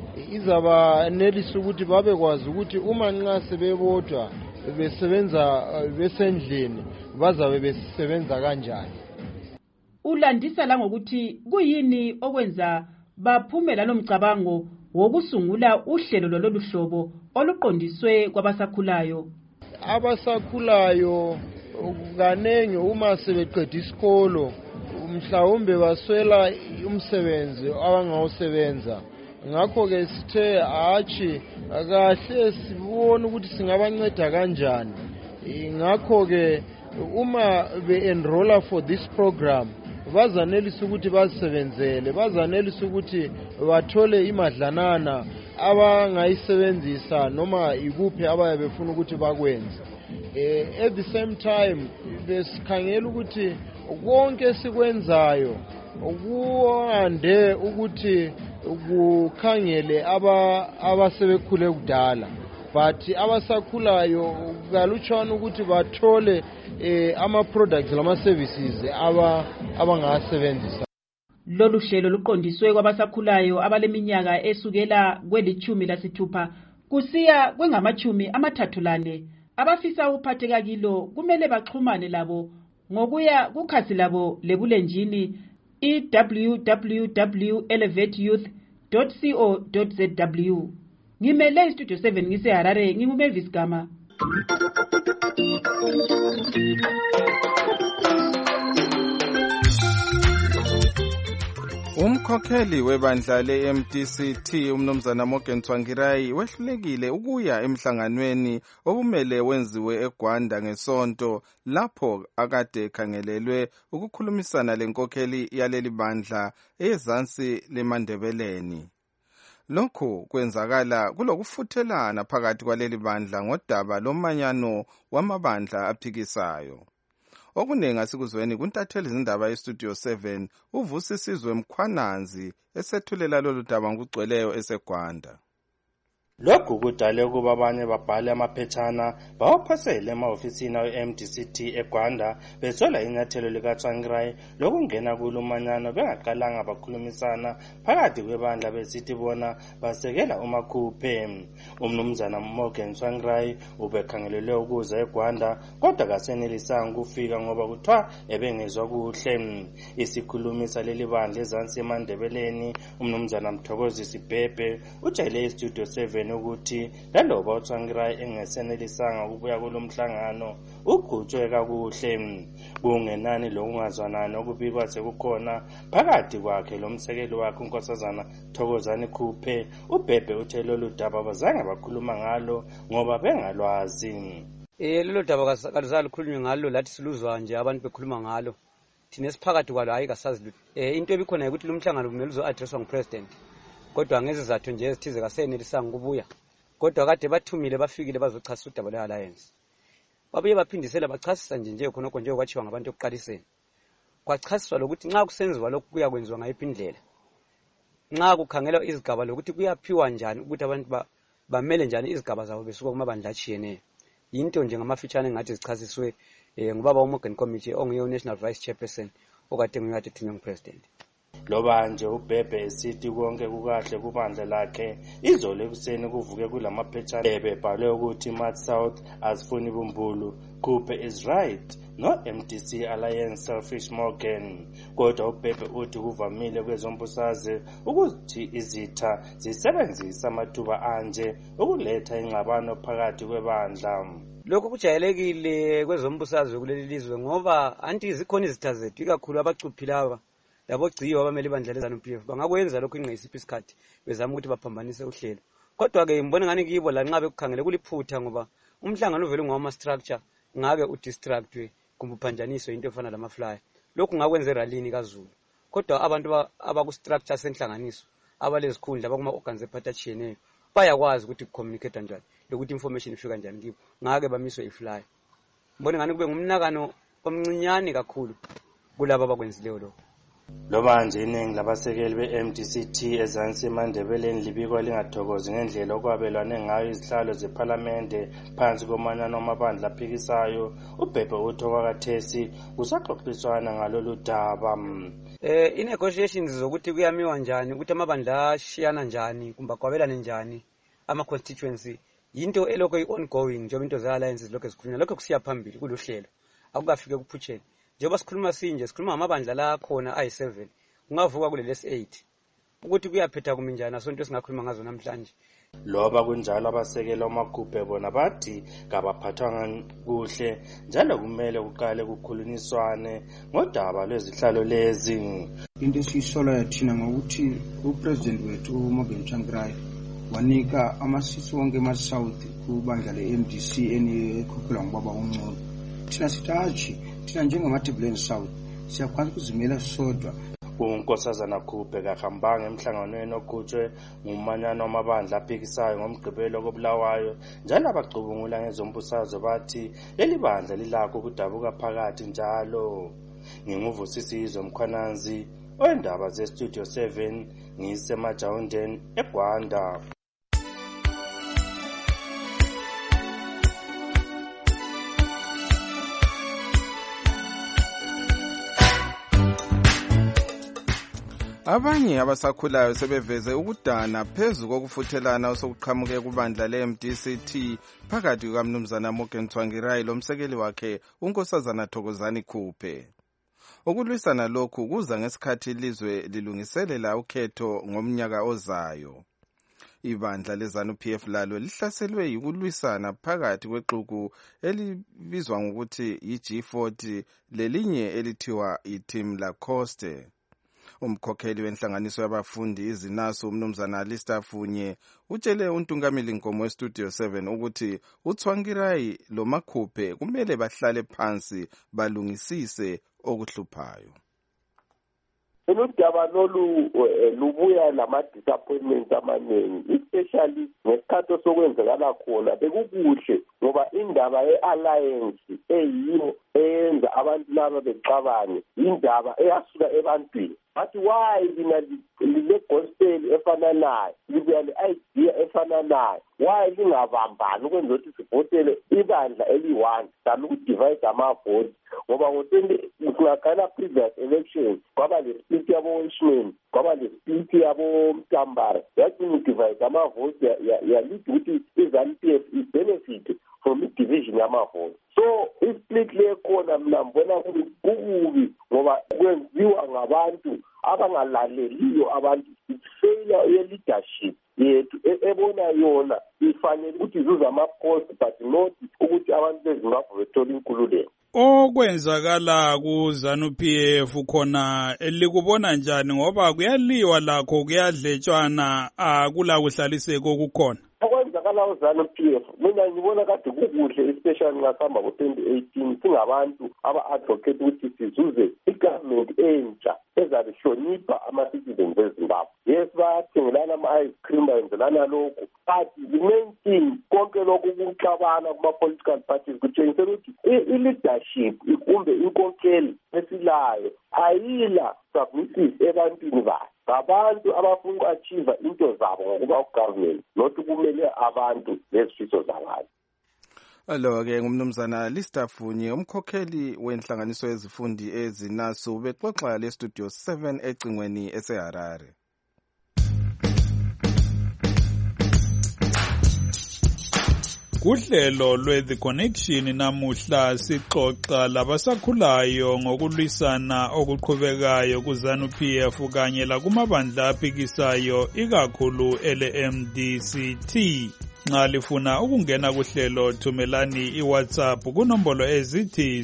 Izabanelisa ukuthi babekwazi ukuthi uma nxa sebebodwa besebenza besendlini bazabe besebenza kanjani. Ulandisa la ngokuthi kuyini okwenza baphumela lomcabango wokusungula uhlelo lolu hlobo oluqondiswe kwabasakhulayo. Abasakhulayo kanenge uma sebeqeda isikolo mhlawumbe baswela umsebenzi abangawusebenza. Ngakho-ke sithe hatshi kahle sibone ukuthi singabanceda kanjani. Ngakho-ke uma be-enrolla for this program bazanelisa ukuthi bazisebenzele, bazanelisa ukuthi bathole imadlanana abangayisebenzisa noma ikuphi abaye befuna ukuthi bakwenze. At the same time besikhangela ukuthi konke sikwenzayo kuande ukuthi kukhangele abasebekhule kudala, but abasakhulayo kalutshwana ukuthi bathole ama-products lama-services abangasebenzisa. Lolu hlelo luqondiswe kwabasakhulayo abaleminyaka esukela kweli-16 kusiya kwengama-34. Abafisa ukuphatheka kilo kumele baxhumane labo ngokuya kukhasi labo lebulenjini www.elevateyouth.co.zw. Ngimele istudio 7 ngiseHarare, nginguMavis Gama. Umkhokheli webandla le-MDCT umnumzana Morgan Tsvangirai wehlulekile ukuya emhlanganweni obumele wenziwe eGwanda ngesonto lapho akade ekhangelelwe ukukhulumisana lenkokheli yaleli bandla ezansi leMandebeleni. Lokhu kwenzakala kulokufuthelana phakathi kwaleli bandla ngodaba lomanyano wamabandla aphikisayo. Okuningi asikuzweni kuntatheli izindaba yestudio 7 uvusisizwe Mkhwananzi esethulela lolu daba ngokugcweleyo eseGwanda. Lokhu kudale ukuba abanye babhale amaphethana bawaphosele emahofisini we-MDCT eGwanda besola inyathelo likaTsvangirai lokungena kulumanyano bengaqalanga bakhulumisana phakathi kwebandla besithi bona basekela uMakhuphe. Umnumzana Morgan Tsvangirai ubekhangelelwe ukuza eGwanda kodwa kasenelisanga ukufika ngoba kuthiwa ebengezwa kuhle. Isikhulumi saleli bandla ezansi eMandebeleni umnumzana Mthokozi Sibhebhe utshele istudio 7 ukuthi laloba uTsvangirai engesenelisanga ukubuya kulomhlangano ugcutshwe kakuhle. Kungenani lokungazwanani okubikwa sekukhona phakathi kwakhe lomsekeli wakhe uNkosazana Thokozani Khuphe. uBhebhe uthe lolu daba bazange bakhuluma ngalo ngoba bengalwazi. Lolu daba kalukhulunywe ngalo lathi siluzwa nje abantu bekhuluma ngalo. Thina siphakathi kwalo hayi kasazi lutho. Into ebikhona ukuthi lumhlangano kumele uzo-addresswa ngupresident. Kodwa ngezizathu nje ezithize kasenelisanga ukubuya. Kodwa kade bathumile bafikile bazochasisa udaba lwe-alliance. Babuye baphindisela bachasisa nje khonokho nje kwachiwa ngabantu ekuqaliseni. Kwachasiswa lokuthi nxa kusenziwa lokhu kuya kwenziwa ngayiphi indlela. Nxa kukhangelwa izigaba lokuthi kuyaphiwa njani ukuthi abantu bamele njani izigaba zabo besuka kumabandla atshiyeneyo. Yinto nje ngamafitshane ngathi zichasiswe ngubaba uMorgan Committee onguye uNational Vice Chairperson okade nguyade thunywe ngupresident. Loba nje uBhebhe esithi konke kukahle kubandla lakhe izolo ekuseni kuvuke kulamaphethana bebhalwe ukuthi Mad South asifuni bumbulu, Khuphe is right, no MDC Alliance selfish Morgan. Kodwa uBhebhe uthi kuvamile kwezombusazwe ukuthi izitha zisebenzisa amathuba anje ukuletha ingxabano phakathi kwebandla. Lokho kujayelekile kwezombusazwe kuleli lizwe ngoba anti zikhona izitha zethu ikakhulu abacuphilaba labo gciwa abamele ibandla leZANU-PF bangakwenza lokho inqayisiphi isikhathi bezama ukuthi baphambanise uhlelo. Kodwa ke ngibona ngani kibo la nqa bekukhangele kuliphutha ngoba umhlangano uvele ngowama structure ngake udistractwe kumbe uphanjaniswe into efana lamaflyer. Lokhu ngakwenza eralini kaZulu. Kodwa abantu abaku-structure senhlanganiso abalezikhundla abakuma organs ephathatshiyeneyo bayakwazi ukuthi communicate kanjani lokuthi information ifika kanjani kibo. Ngake bamiswe iflyer. Ngibona ngani kube ngumnakano omncinyane kakhulu kulabo abakwenzileyo lokho. Loba nje iningi labasekeli be-MDCT ezansi eMandebeleni libikwa lingathokozi ngendlela okwabelwane ngayo izihlalo zePhalamende phansi komanyano wamabandla aphikisayo. uBhebhe uthi okwakhathesi kusaxoxiswana ngalolu daba. I-negotiations zokuthi kuyamiwa njani ukuthi amabandla ashiyana njani kumbe kwabelane njani ama-constituency yinto elokho i-ongoing njengoba into ze-alliances lokho zikhulunywa lokho kusiya phambili kuluhlelo akukafike kuphutsheni. Njengoba sikhuluma sikhuluma ngamabandla la khona ayi-7 kungavuka kuleli S8 ukuthi kuyaphetha kuminjani asonto esingakhuluma ngazo namhlanje. Loba kunjalo abasekela uMakhuphe bona bathi kabaphathwanga kuhle njalo kumele kuqale kukhulunyiswane ngodaba lwezihlalo lezi. Into esiyisolayo thina ngokuthi upresident wethu uMorgan Tsvangirai wanika amasisi wonke ema-South kubandla le-MDC ekhokhelwa ngubaba uNcube. Thina sithi hatshi, thina njengamaThebuleni South siyakwazi ukuzimela sodwa. uNkosazana Khuphe kahambanga emhlanganweni okhutshwe ngumanyano wamabandla aphikisayo ngomgqibelo koBulawayo njalo abacubungula ngezombusazwe bathi leli bandla lilakho ukudabuka phakathi njalo. Nginguvusisizwe Mkhwananzi oyindaba zeStudio 7 ngisemajawundeni eGwanda. Abanye abasakhulayo sebeveze ukudana phezu kokufuthelana osokuqhamuke kubandla le-MDCT phakathi kukaMnumzana Morgan Tsvangirai lomsekeli wakhe uNkosazana Thokozani Khuphe. Ukulwisana lokhu kuza ngesikhathi ilizwe lilungiselela ukhetho ngomnyaka ozayo. Ibandla leZANU-PF lalo lihlaselwe yikulwisana phakathi kwexuku elibizwa ngokuthi yi-G40 lelinye elithiwa iTeam Lacoste. Umkhokheli wenhlanganiso yabafundi izinaso uMnumzana Alistair Funye utshele uNtungamili Nkomo weStudio 7 ukuthi uTsvangirai loMakhuphe kumele bahlale phansi balungisise okuhluphayo. Udaba lolu lubuya lama-disappointments amaningi, especially ngesikhathi sokwenzekala khona bekukuhle ngoba indaba ye-alliance eyiyo eyenza abantu laba bexabane indaba eyasuka ebantwini. But why lile gospel efananayo libuya le-idea efananayo? Why lingabambani ukwenza ukuthi sivotele ibandla eli-1 than ukudivide amavoti? Ngoba ngokungakhala previous elections kwaba le-split yabo-Wishman kwaba le-split yabo-Mtambara yagcina udivide amavoti yalida ukuthi iZANU-PF i-benefit from i-division yamavoti. So i-split le khona mina mbona kukubi ngoba kwenziwa ngabantu abangalaleliyo abantu. Failure ye-leadership yethu ebona yona ifanele ukuthi izuze ama-post but not ukuthi abantu beZimbabwe bethole inkululeko. Okwenzakala kuZANU-PF khona likubona njani ngoba kuyaliwa lakho kuyadletshwana akula kuhlaliseko kukhona? Okwenzakala kuZANU-PF mina ngibona kade kukuhle especially ngasihamba ngo-2018 singabantu aba-advocate ukuthi sizuze i-government entsha ezabihlonipha ama-citizens eZimbabwe. Yes, bayathengelana ama-ice cream bayenzelana lokhu but the main thing konke lokhu kuxabana kuma-political parties kutshengisela ukuthi i-leadership kumbe inkokheli esilayo ayila submissive ebantwini bayo. Ngabantu abafuna uku-achieve into zabo ngokuba ugovernment not kumele abantu lezifiso zabantu. Alo-ke ngumnumzana Alistair Funye umkhokheli wenhlanganiso yezifundi ezinaso bexoxa leStudio 7 ecingweni eseHarare. Kuhlelo lwe-The Connection namuhla sixoxa labasakhulayo ngokulwisana okuqhubekayo kuZANU-PF kanye lakumabandla aphikisayo ikakhulu ele-MDCT. Nxa lifuna ukungena kuhlelo thumelani iWhatsApp kunombolo ezithi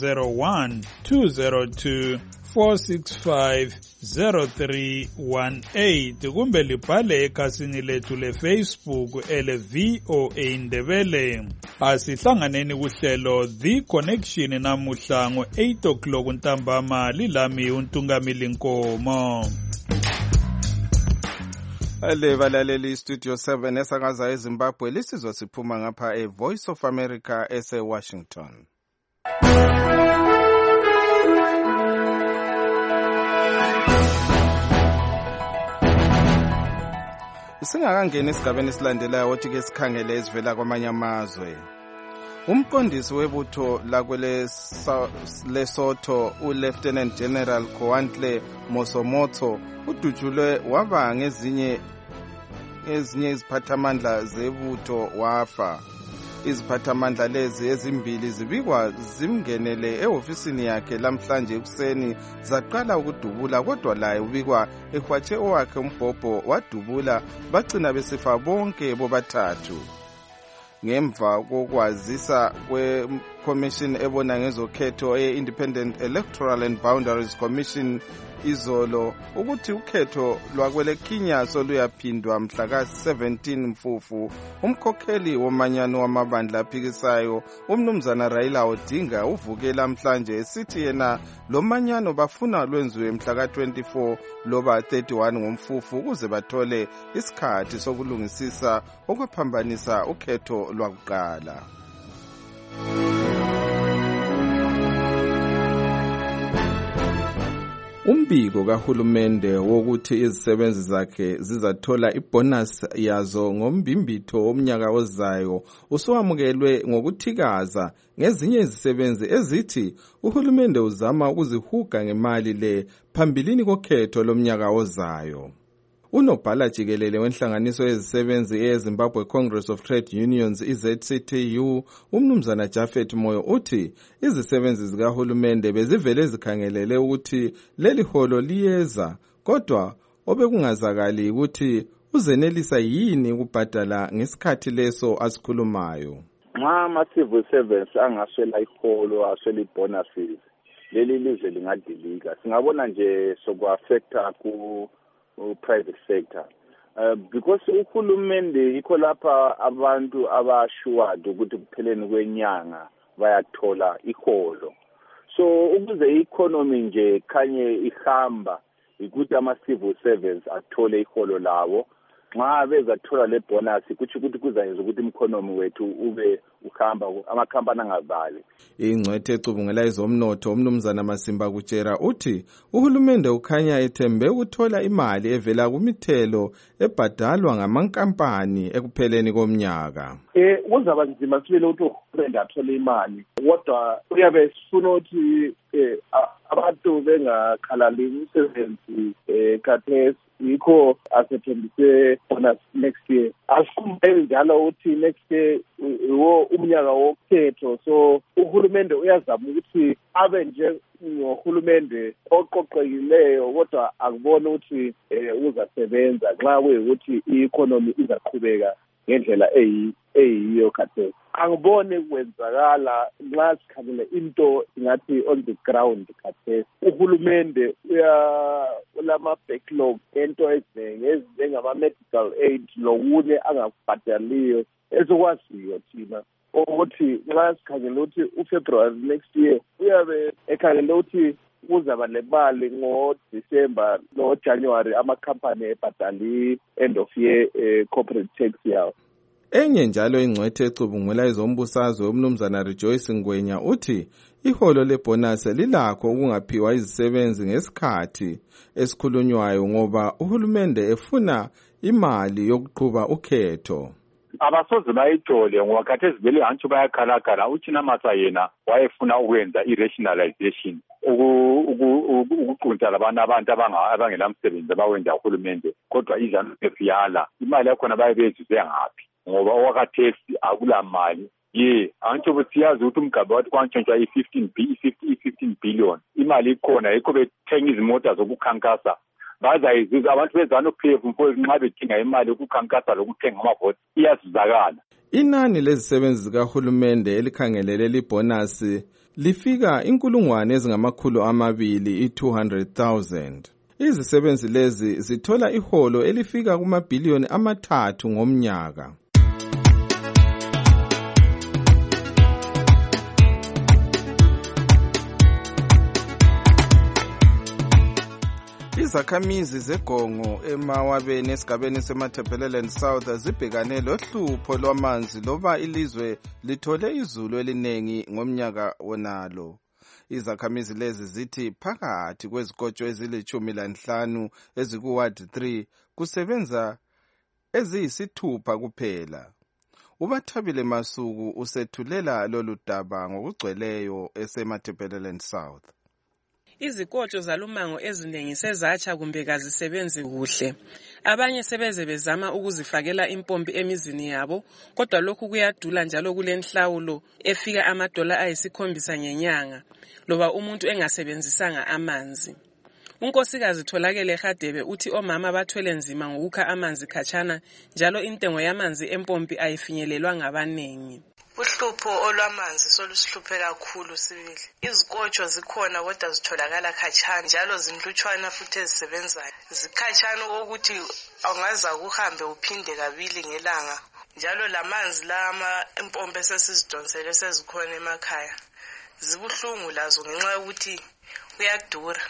001-202-465-0318 kumbe libhale ekhasini lethu leFacebook ele-VOA Ndebele. Asihlanganeni kuhlelo The Connection namuhla ngo-8 o'clock ntambama lilami uNtungamili Nkomo. Balaleli Studio 7 esakaza eZimbabwe lisizwa siphuma ngapha eVoice of America ese-Washington. Singakangeni esigabeni esilandelayo othi ke sikhangele ezivela kwamanye amazwe. Umqondisi webutho lakweleSotho uLieutenant General Koantle Mosomotso udutshulwe waba ngezinye iziphathamandla zebutho wafa. Iziphathamandla lezi ezimbili zibikwa zimngenele ehofisini yakhe lamhlanje ekuseni zaqala ukudubula, kodwa laye ubikwa ehwatshe owakhe umbhobho wadubula, bagcina besifa bonke bobathathu. Ngemva kokwazisa kweCommission ebona ngezokhetho e-Independent Electoral and Boundaries Commission izolo ukuthi ukhetho lwakweleKinya luyaphindwa mhla ka-17 Mfufu, umkhokheli womanyano wamabandla aphikisayo umnumzana Raila Odinga uvuke lamhlanje esithi yena lo manyano bafuna lwenziwe mhla ka-24 loba 31 ngoMfufu ukuze bathole isikhathi sokulungisisa okwaphambanisa ukhetho lwakuqala. Umbiko kahulumende wokuthi izisebenzi zakhe zizathola ibonus yazo ngombimbitho womnyaka ozayo usuwamukelwe ngokuthikaza ngezinye izisebenzi ezithi uhulumende uzama ukuzihuga ngemali le phambilini kokhetho lomnyaka ozayo. Unobhala jikelele wenhlanganiso yezisebenzi eZimbabwe Congress of Trade Unions iZCTU umnumzana Jafet Moyo uthi izisebenzi zikahulumende bezivele zikhangelele ukuthi leli holo liyeza, kodwa obekungazakali ukuthi uzenelisa yini ukubhadala ngesikhathi leso asikhulumayo. Nxa ama-civil servants angaswela iholo aswela i-bonuses, leli lizwe lingadilika. Singabona nje sokwa-affecta private sector because uhulumende yikho lapha abantu abashuwad ukuthi kupheleni kwenyanga bayathola iholo. So ukuze i-economy nje khanye ihamba ukuthi ama-civil servants athole iholo lawo, nxa bezathola le bonus kuthi kuzayenza ukuthi i-economy wethu ube uhamba amakhampani angavali. Ingcwethe ecubungela ezomnotho umnumzana Masimba Kutshera uthi uhulumende ukhanya ethembe ukuthola imali evela kumithelo ebhadalwa ngamankampani ekupheleni komnyaka. Kuzaba nzima sibele ukuthi uhulumende athole imali, kodwa uyabe sifuna ukuthi abantu bengakhalali umsebenzi khathesi yikho asethembise bonus next year. Asikumele njalo ukuthi next year umnyaka wokhetho, so uhulumende uyazama ukuthi abe nje ngohulumende oqoqekileyo, kodwa akubona ukuthi uzasebenza nxa kuyikuthi i-economy izaqhubeka ngendlela eyiyo khathesi. Angibone kwenzakala nxa sikhangele into singathi on the ground khathesi. Uhulumende ulama-backlog ento ezinengi ezinjengama-medical aid lokunye angakubhadaliyo ezokwaziyo thina ukuthi nxa sikhangele ukuthi uFebruary next year uyabe ekhangele ukuthi kuzaba nemali ngoDisemba noJanuary amakhampani ebhadali end of year corporate tax yawo. Enye njalo ingcwethe ecubungula ezombusazwe umnumzana Rejoice Ngwenya uthi iholo lebonus lilakho ukungaphiwa izisebenzi ngesikhathi esikhulunywayo ngoba uhulumende efuna imali yokuqhuba ukhetho. Abasoze bayithole ngoba khathesi vele hantsho bayakhalakhala. Uthina Masa yena wayefuna ukwenza i-rationalization ukuqunta abantu abangelamsebenzi abawenza uhulumende, kodwa iZANU-PF yala imali yakhona bayebezuze ngaphi ngoba okwakhathesi akula mali. Antsho besiyazi ukuthi umgaba wathi kwantshontshwa i-15 billion imali ikhona, yikho bethenga izimota zokukhankasa bazayizuza abantu beZANU-PF mfowethu nxa bedinga imali yokukhankasa lokuthenga amavoti iyazuzakala. Inani lezisebenzi zikahulumende elikhangelele libonus lifika 200,000. Izisebenzi lezi zithola iholo elifika kumabhiliyoni 3 ngomnyaka. Izakhamizi zeGongo eMawabeni esigabeni seMatabeleland South zibhekane lohlupho lwamanzi loba ilizwe lithole izulu elinengi ngomnyaka wonalo. Izakhamizi lezi zithi phakathi kwezikotsho ezili-15 ezikuWard 3 kusebenza eziyisithupha kuphela. Ubathabile Masuku usethulela lolu daba ngokugcweleyo eseMatabeleland South. Izikotsho zalumango eziningi sezatsha kumbe kazisebenzi kuhle. Abanye sebeze bezama ukuzifakela impompi emizini yabo, kodwa lokhu kuyadula njalo kulenhlawulo efika $7 ngenyanga, loba umuntu engasebenzisanga amanzi. Unkosikazi Tholakele Hadebe uthi omama bathwele nzima ngokukha amanzi khatshana, njalo intengo yamanzi empompi ayifinyelelwa ngabanengi. Uhlupho olwamanzi solushluphe kakhulu sibili. Izikotsho zikhona kodwa zitholakala khatshana, njalo zinhlutshwana futhi ezisebenzayo. Zikhatshana ukuthi angaza kuhambe uphinde kabili ngelanga. Njalo lamanzi lama empompi esizidonsele sezikhona emakhaya. Zibuhlungu lazo ngenxa yokuthi kuyadura.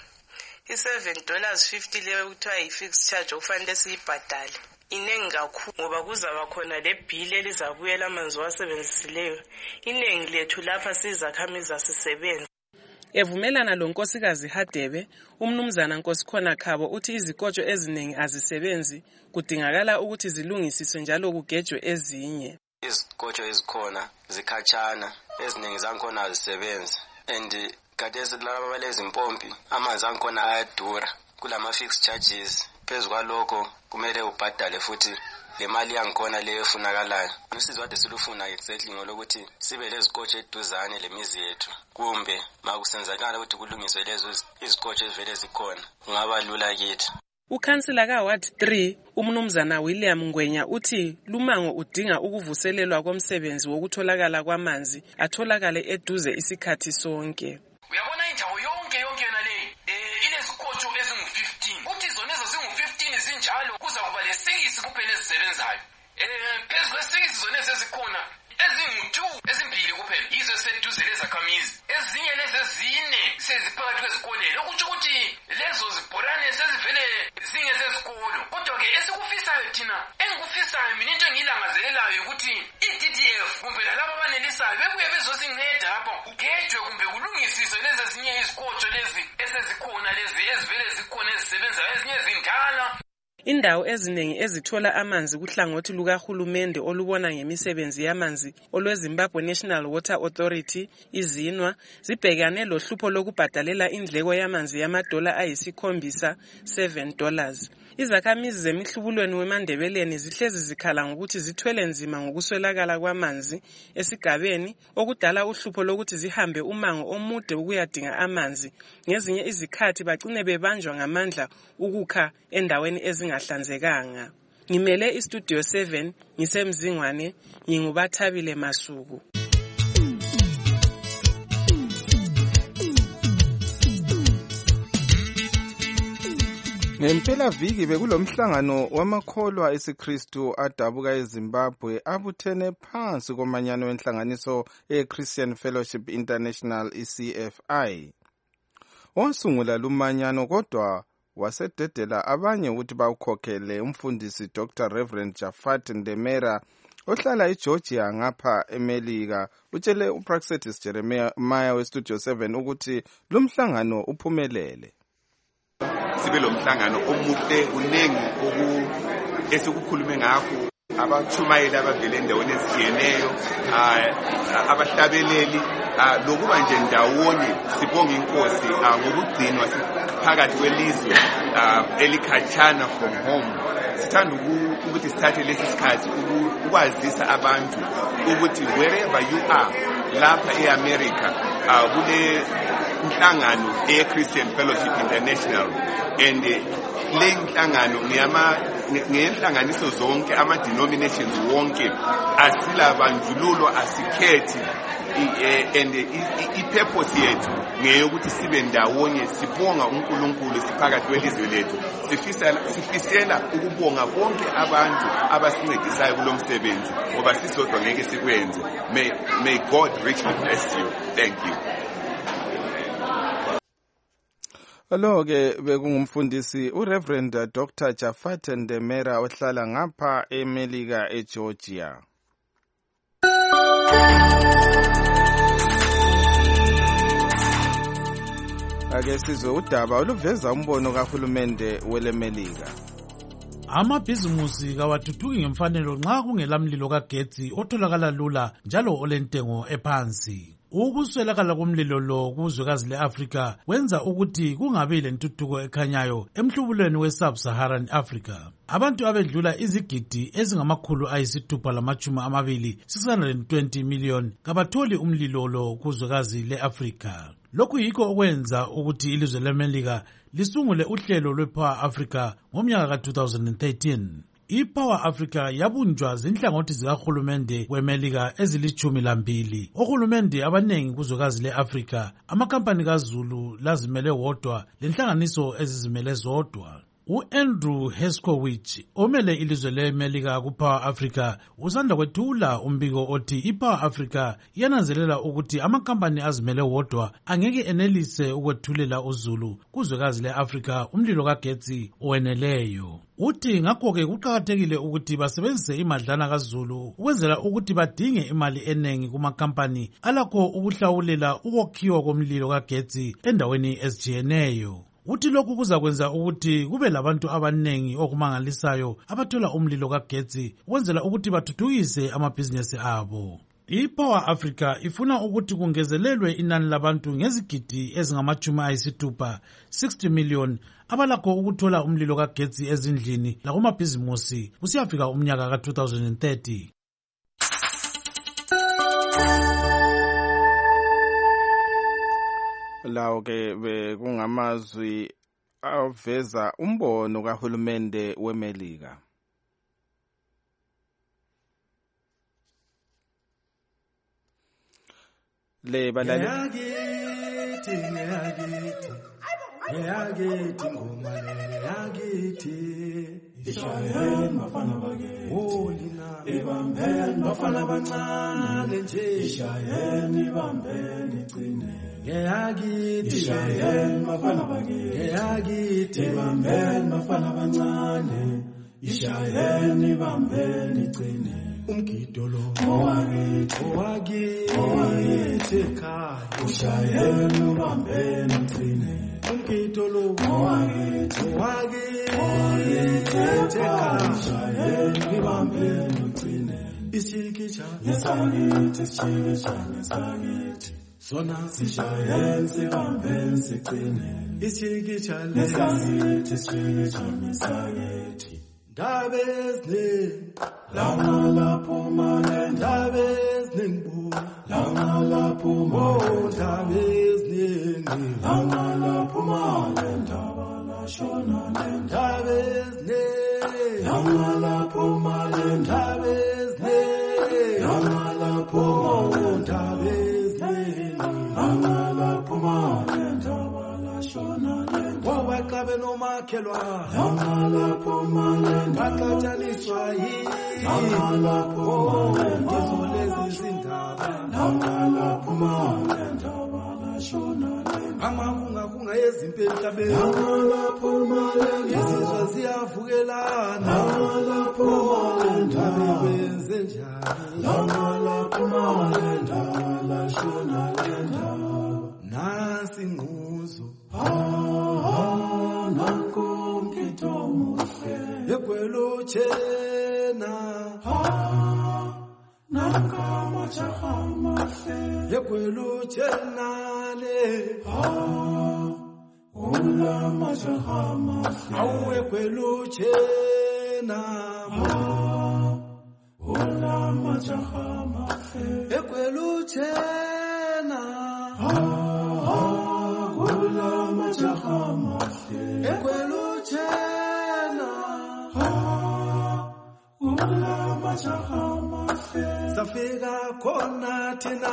$7.50 leyo kuthiwa yi-fixed charge okufanele siyibhadale. Inengi kakhulu ngoba kuzaba khona le bill elizabuyela amanzi wasebenzisileyo. Inengi lethu lapha sizakhamizi asisebenza. Evumelana lo nkosikazi Hadebe, umnumzana Nkosikhona Khabo uthi izikotsho eziningi azisebenzi, kudingakala ukuthi zilungisiswe njalo kugejwe ezinye. Izikotsho ezikhona zikhatshana, eziningi zakhona azisebenzi, and gadesi laba balezi impompi amanzi akhona ayadura, kulama fixed charges. Phezu kwalokho kumele ubhadale futhi le mali yangikhona leyo efunakalayo. Usizo kade silufuna exactly ngolokuthi sibe lezikotsho eduzane lemizi yethu, kumbe makusenzakala ukuthi kulungiswe lezo izikotsho ezivele zikhona, kungaba lula kithi. Ukhansila kaWard 3 umnumzana William Ngwenya uthi lumango udinga ukuvuselelwa komsebenzi wokutholakala kwamanzi atholakale eduze isikhathi sonke. Uyabona indawo yonke yona le ilezikotsho ezingu-15. Uthi zona ezo zingu-15 zinjalo kuza kuba le-6 kuphela ezisebenzayo. Phezu kwe-6 zona ezikhona ezingu-2 ezimbili kuphela yizo eziseduze lezakhamizi. Ezinye lezezine seziphakathi kwezikolelo, okutsho ukuthi lezo zibhorane sezivele zingezezikolo. Kodwa-ke esikufisayo thina, engikufisayo mina into engiyilangazelelayo ukuthi i-DDF kumbe lalabo abanelisayo bebuye bezosinceda lapho kugejwe kumbe kulungisiswe lezi ezinye izikotsho lezi esezikhona lezi ezivele zikhona ezisebenzayo, ezinye zindala. Indawo eziningi ezithola amanzi kuhlangothi lukahulumende olubona ngemisebenzi yamanzi olweZimbabwe National Water Authority izinwa zibhekane lohlupho lokubhadalela indleko yamanzi $7. Izakhamizi zemihlubulweni weMandebeleni zihlezi zikhala ngokuthi zithwele nzima ngokuswelakala kwamanzi esigabeni, okudala uhlupho lokuthi zihambe umango omude ukuyadinga amanzi. Ngezinye izikhathi bagcine bebanjwa ngamandla ukukha endaweni ezingahlanzekanga. Ngimele iStudio 7 ngisemzingwane, nginguBathabile Masuku. Ngempela viki bekulomhlangano wamakholwa esiKristu adabuka eZimbabwe abuthene phansi komanyano wenhlanganiso eChristian Fellowship International ECFI. Wasungula lumanyano kodwa wasededela abanye ukuthi bawukhokhele umfundisi Dr. Reverend Jafat Ndemera ohlala eGeorgia ngapha eMelika. Utshele uPraxedis Jeremiah weStudio 7 ukuthi lumhlangano uphumelele. Sibe lo mhlangano omuhle unengi esikukhulume ngakho, abachumayeli abavele endaweni ezitshiyeneyo, abahlabeleli, lokuba nje ndawonye sibonga inkosi ngokugcinwa phakathi kwelizwe elikhatshana from home. Sithanda ukuthi sithathe lesi sikhathi ukwazisa abantu ukuthi wherever you are lapha eAmerica kule inhlangano eChristian Fellowship International, and le inhlangano ngenhlanganiso zonke ama-denominations wonke, asilabandlululo, asikhethi, and i-purpose yethu ngeyokuthi sibe ndawonye sibonga uNkulunkulu siphakathi kwelizwe lethu. Sifisela ukubonga bonke abantu abasincedisayo kulo msebenzi ngoba sisodwa ngeke sikwenze. May God richly bless you. Thank you. Lo-ke bekungumfundisi uReverend Dr. Jafat Ndemera ohlala ngapha eMelika eGeorgia. Ake sizwe udaba oluveza umbono kahulumende weleMelika. Amabhizimusi kawathuthuki ngemfanelo nxa kungelamlilo kagetsi otholakala lula njalo olentengo ephansi. Ukuswelakala komlilo lo kuzwekazi le-Afrika wenza ukuthi kungabi lentuthuko ekhanyayo emhlubulweni we-Sub-Saharan Africa. Abantu abedlula izigidi ezingama620 620 million kabatholi umlilo lo kuzwekazi le-Afrika. Lokhu yikho okwenza ukuthi ilizwe leMelika lisungule uhlelo lwe-Power Africa ngomnyaka ka-2013. I-Power Africa yabunjwa zinhlangothi zikahulumende weMelika ezili-12. Ohulumende abanengi kuzwekazi le-Afrika, amakampani kaZulu lazimele wodwa lenhlanganiso ezizimele zodwa. U-Andrew Heskowich omele ilizwe leMelika ku-Power Africa usanda kwethula umbiko othi i-Power Africa yananzelela ukuthi amakampani azimele wodwa angeke enelise ukwethulela uZulu kuzwekazi le-Afrika umlilo kagetsi oweneleyo. Uthi ngakho-ke kuqakathekile ukuthi basebenzise imadlana kaZulu ukwenzela ukuthi badinge imali enengi kumakampani alakho ukuhlawulela ukwakhiwa komlilo kagetsi endaweni ezijiyeneyo. Uthi lokhu kuzakwenza ukuthi kube labantu abanengi okumangalisayo abathola umlilo kagetsi ukwenzela ukuthi bathuthukise amabhizinesi abo. I-Power Africa ifuna ukuthi kungezelelwe inani labantu ngezigidi ezingama-60 60 million abalakho ukuthola umlilo kagetsi ezindlini lakumabhizimusi kusiyafika umnyaka ka-2030. Lawo ke bekungamazwi aveza umbono kahulumende weMelika. Le balali Yagithi ngoma le yagithi ishayeni bafana bake olina ibambeni bafana bancane nje ishayeni bambeni cine yagithi ishayeni bafana bake yagithi ibambeni bafana bancane ishayeni bambeni cine umgido lo owakithi ekhaya ishayeni ubambeni cine umgido lo owakithi ekhaya ibambeni cine isikitsha nesakithi nesakithi sona sishayeni sibambeni sicine isikitsha nesakithi nesakithi Davezne la pumane davezne bu la pumo davezne la pumane davala shona davezne la pumane davezne la pumo davezne la pumane davala shona wakabe nomakhelwa la pumane Bakajaniswa la pumane ngizolezi zindaba la pumane ndaba shona amahunga yezimpela hlabeni la pumane izizwe ziyavukelana la pumane ndaba wenze njani la pumane ndaba shona ndaba nasi nguzo Ekwelo chena Nakama chahama fe Ekwelo chena le Ula machahama fe Au ekwelo chena Ula machahama fe Ekwelo chena Ula machahama fe Ekwelo chena Safika khona thina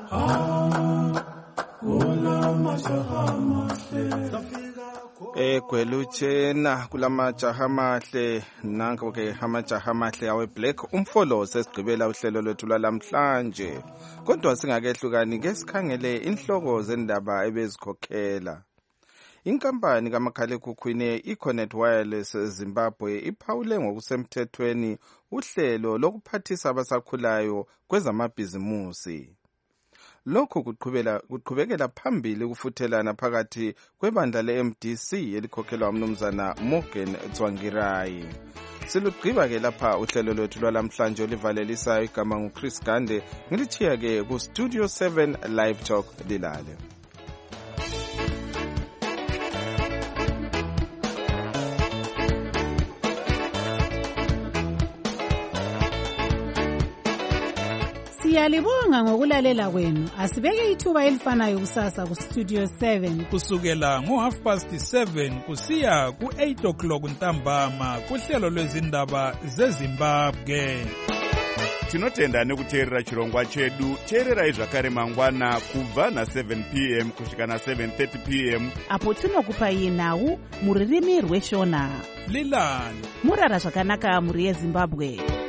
Egwelutshena kulamajaha amahle nanko ke amajaha amahle awe Black umfolo sesigqibela uhlelo lwethu lwalamhlanje kodwa singakehlukani ke sikhangele inhloko zendaba ebezikhokhela. Inkampani kamakhalekhukhwini iConnect Wireless Zimbabwe iphawule ngokusemthethweni uhlelo lokuphathisa abasakhulayo kwezamabhizimusi. Lokhu kuqhubekela phambili ukufuthelana phakathi kwebandla le-MDC elikhokhelwa umnumzana Morgan Tsvangirai. silugqiba-ke lapha uhlelo lwethu lwalamhlanje olivalelisayo. Igama nguChris Gande, ngilithiya-ke kuStudio 7 Live Talk lilale. Siyalibonga ngokulalela kwenu. Asibeke ithuba elifanayo kusasa kuStudio 7 kusukela ngo7:30 kusiya ku8 ntambama kuhlelo lwezindaba zeZimbabwe. Tinotenda nekuteerera chirongwa chedu. Teererai zvakare mangwana kubva na7 p.m. kusvika na7:30 p.m. apo tinokupai nhau muririmi rweshona. Lilani murara zvakanaka muri yeZimbabwe.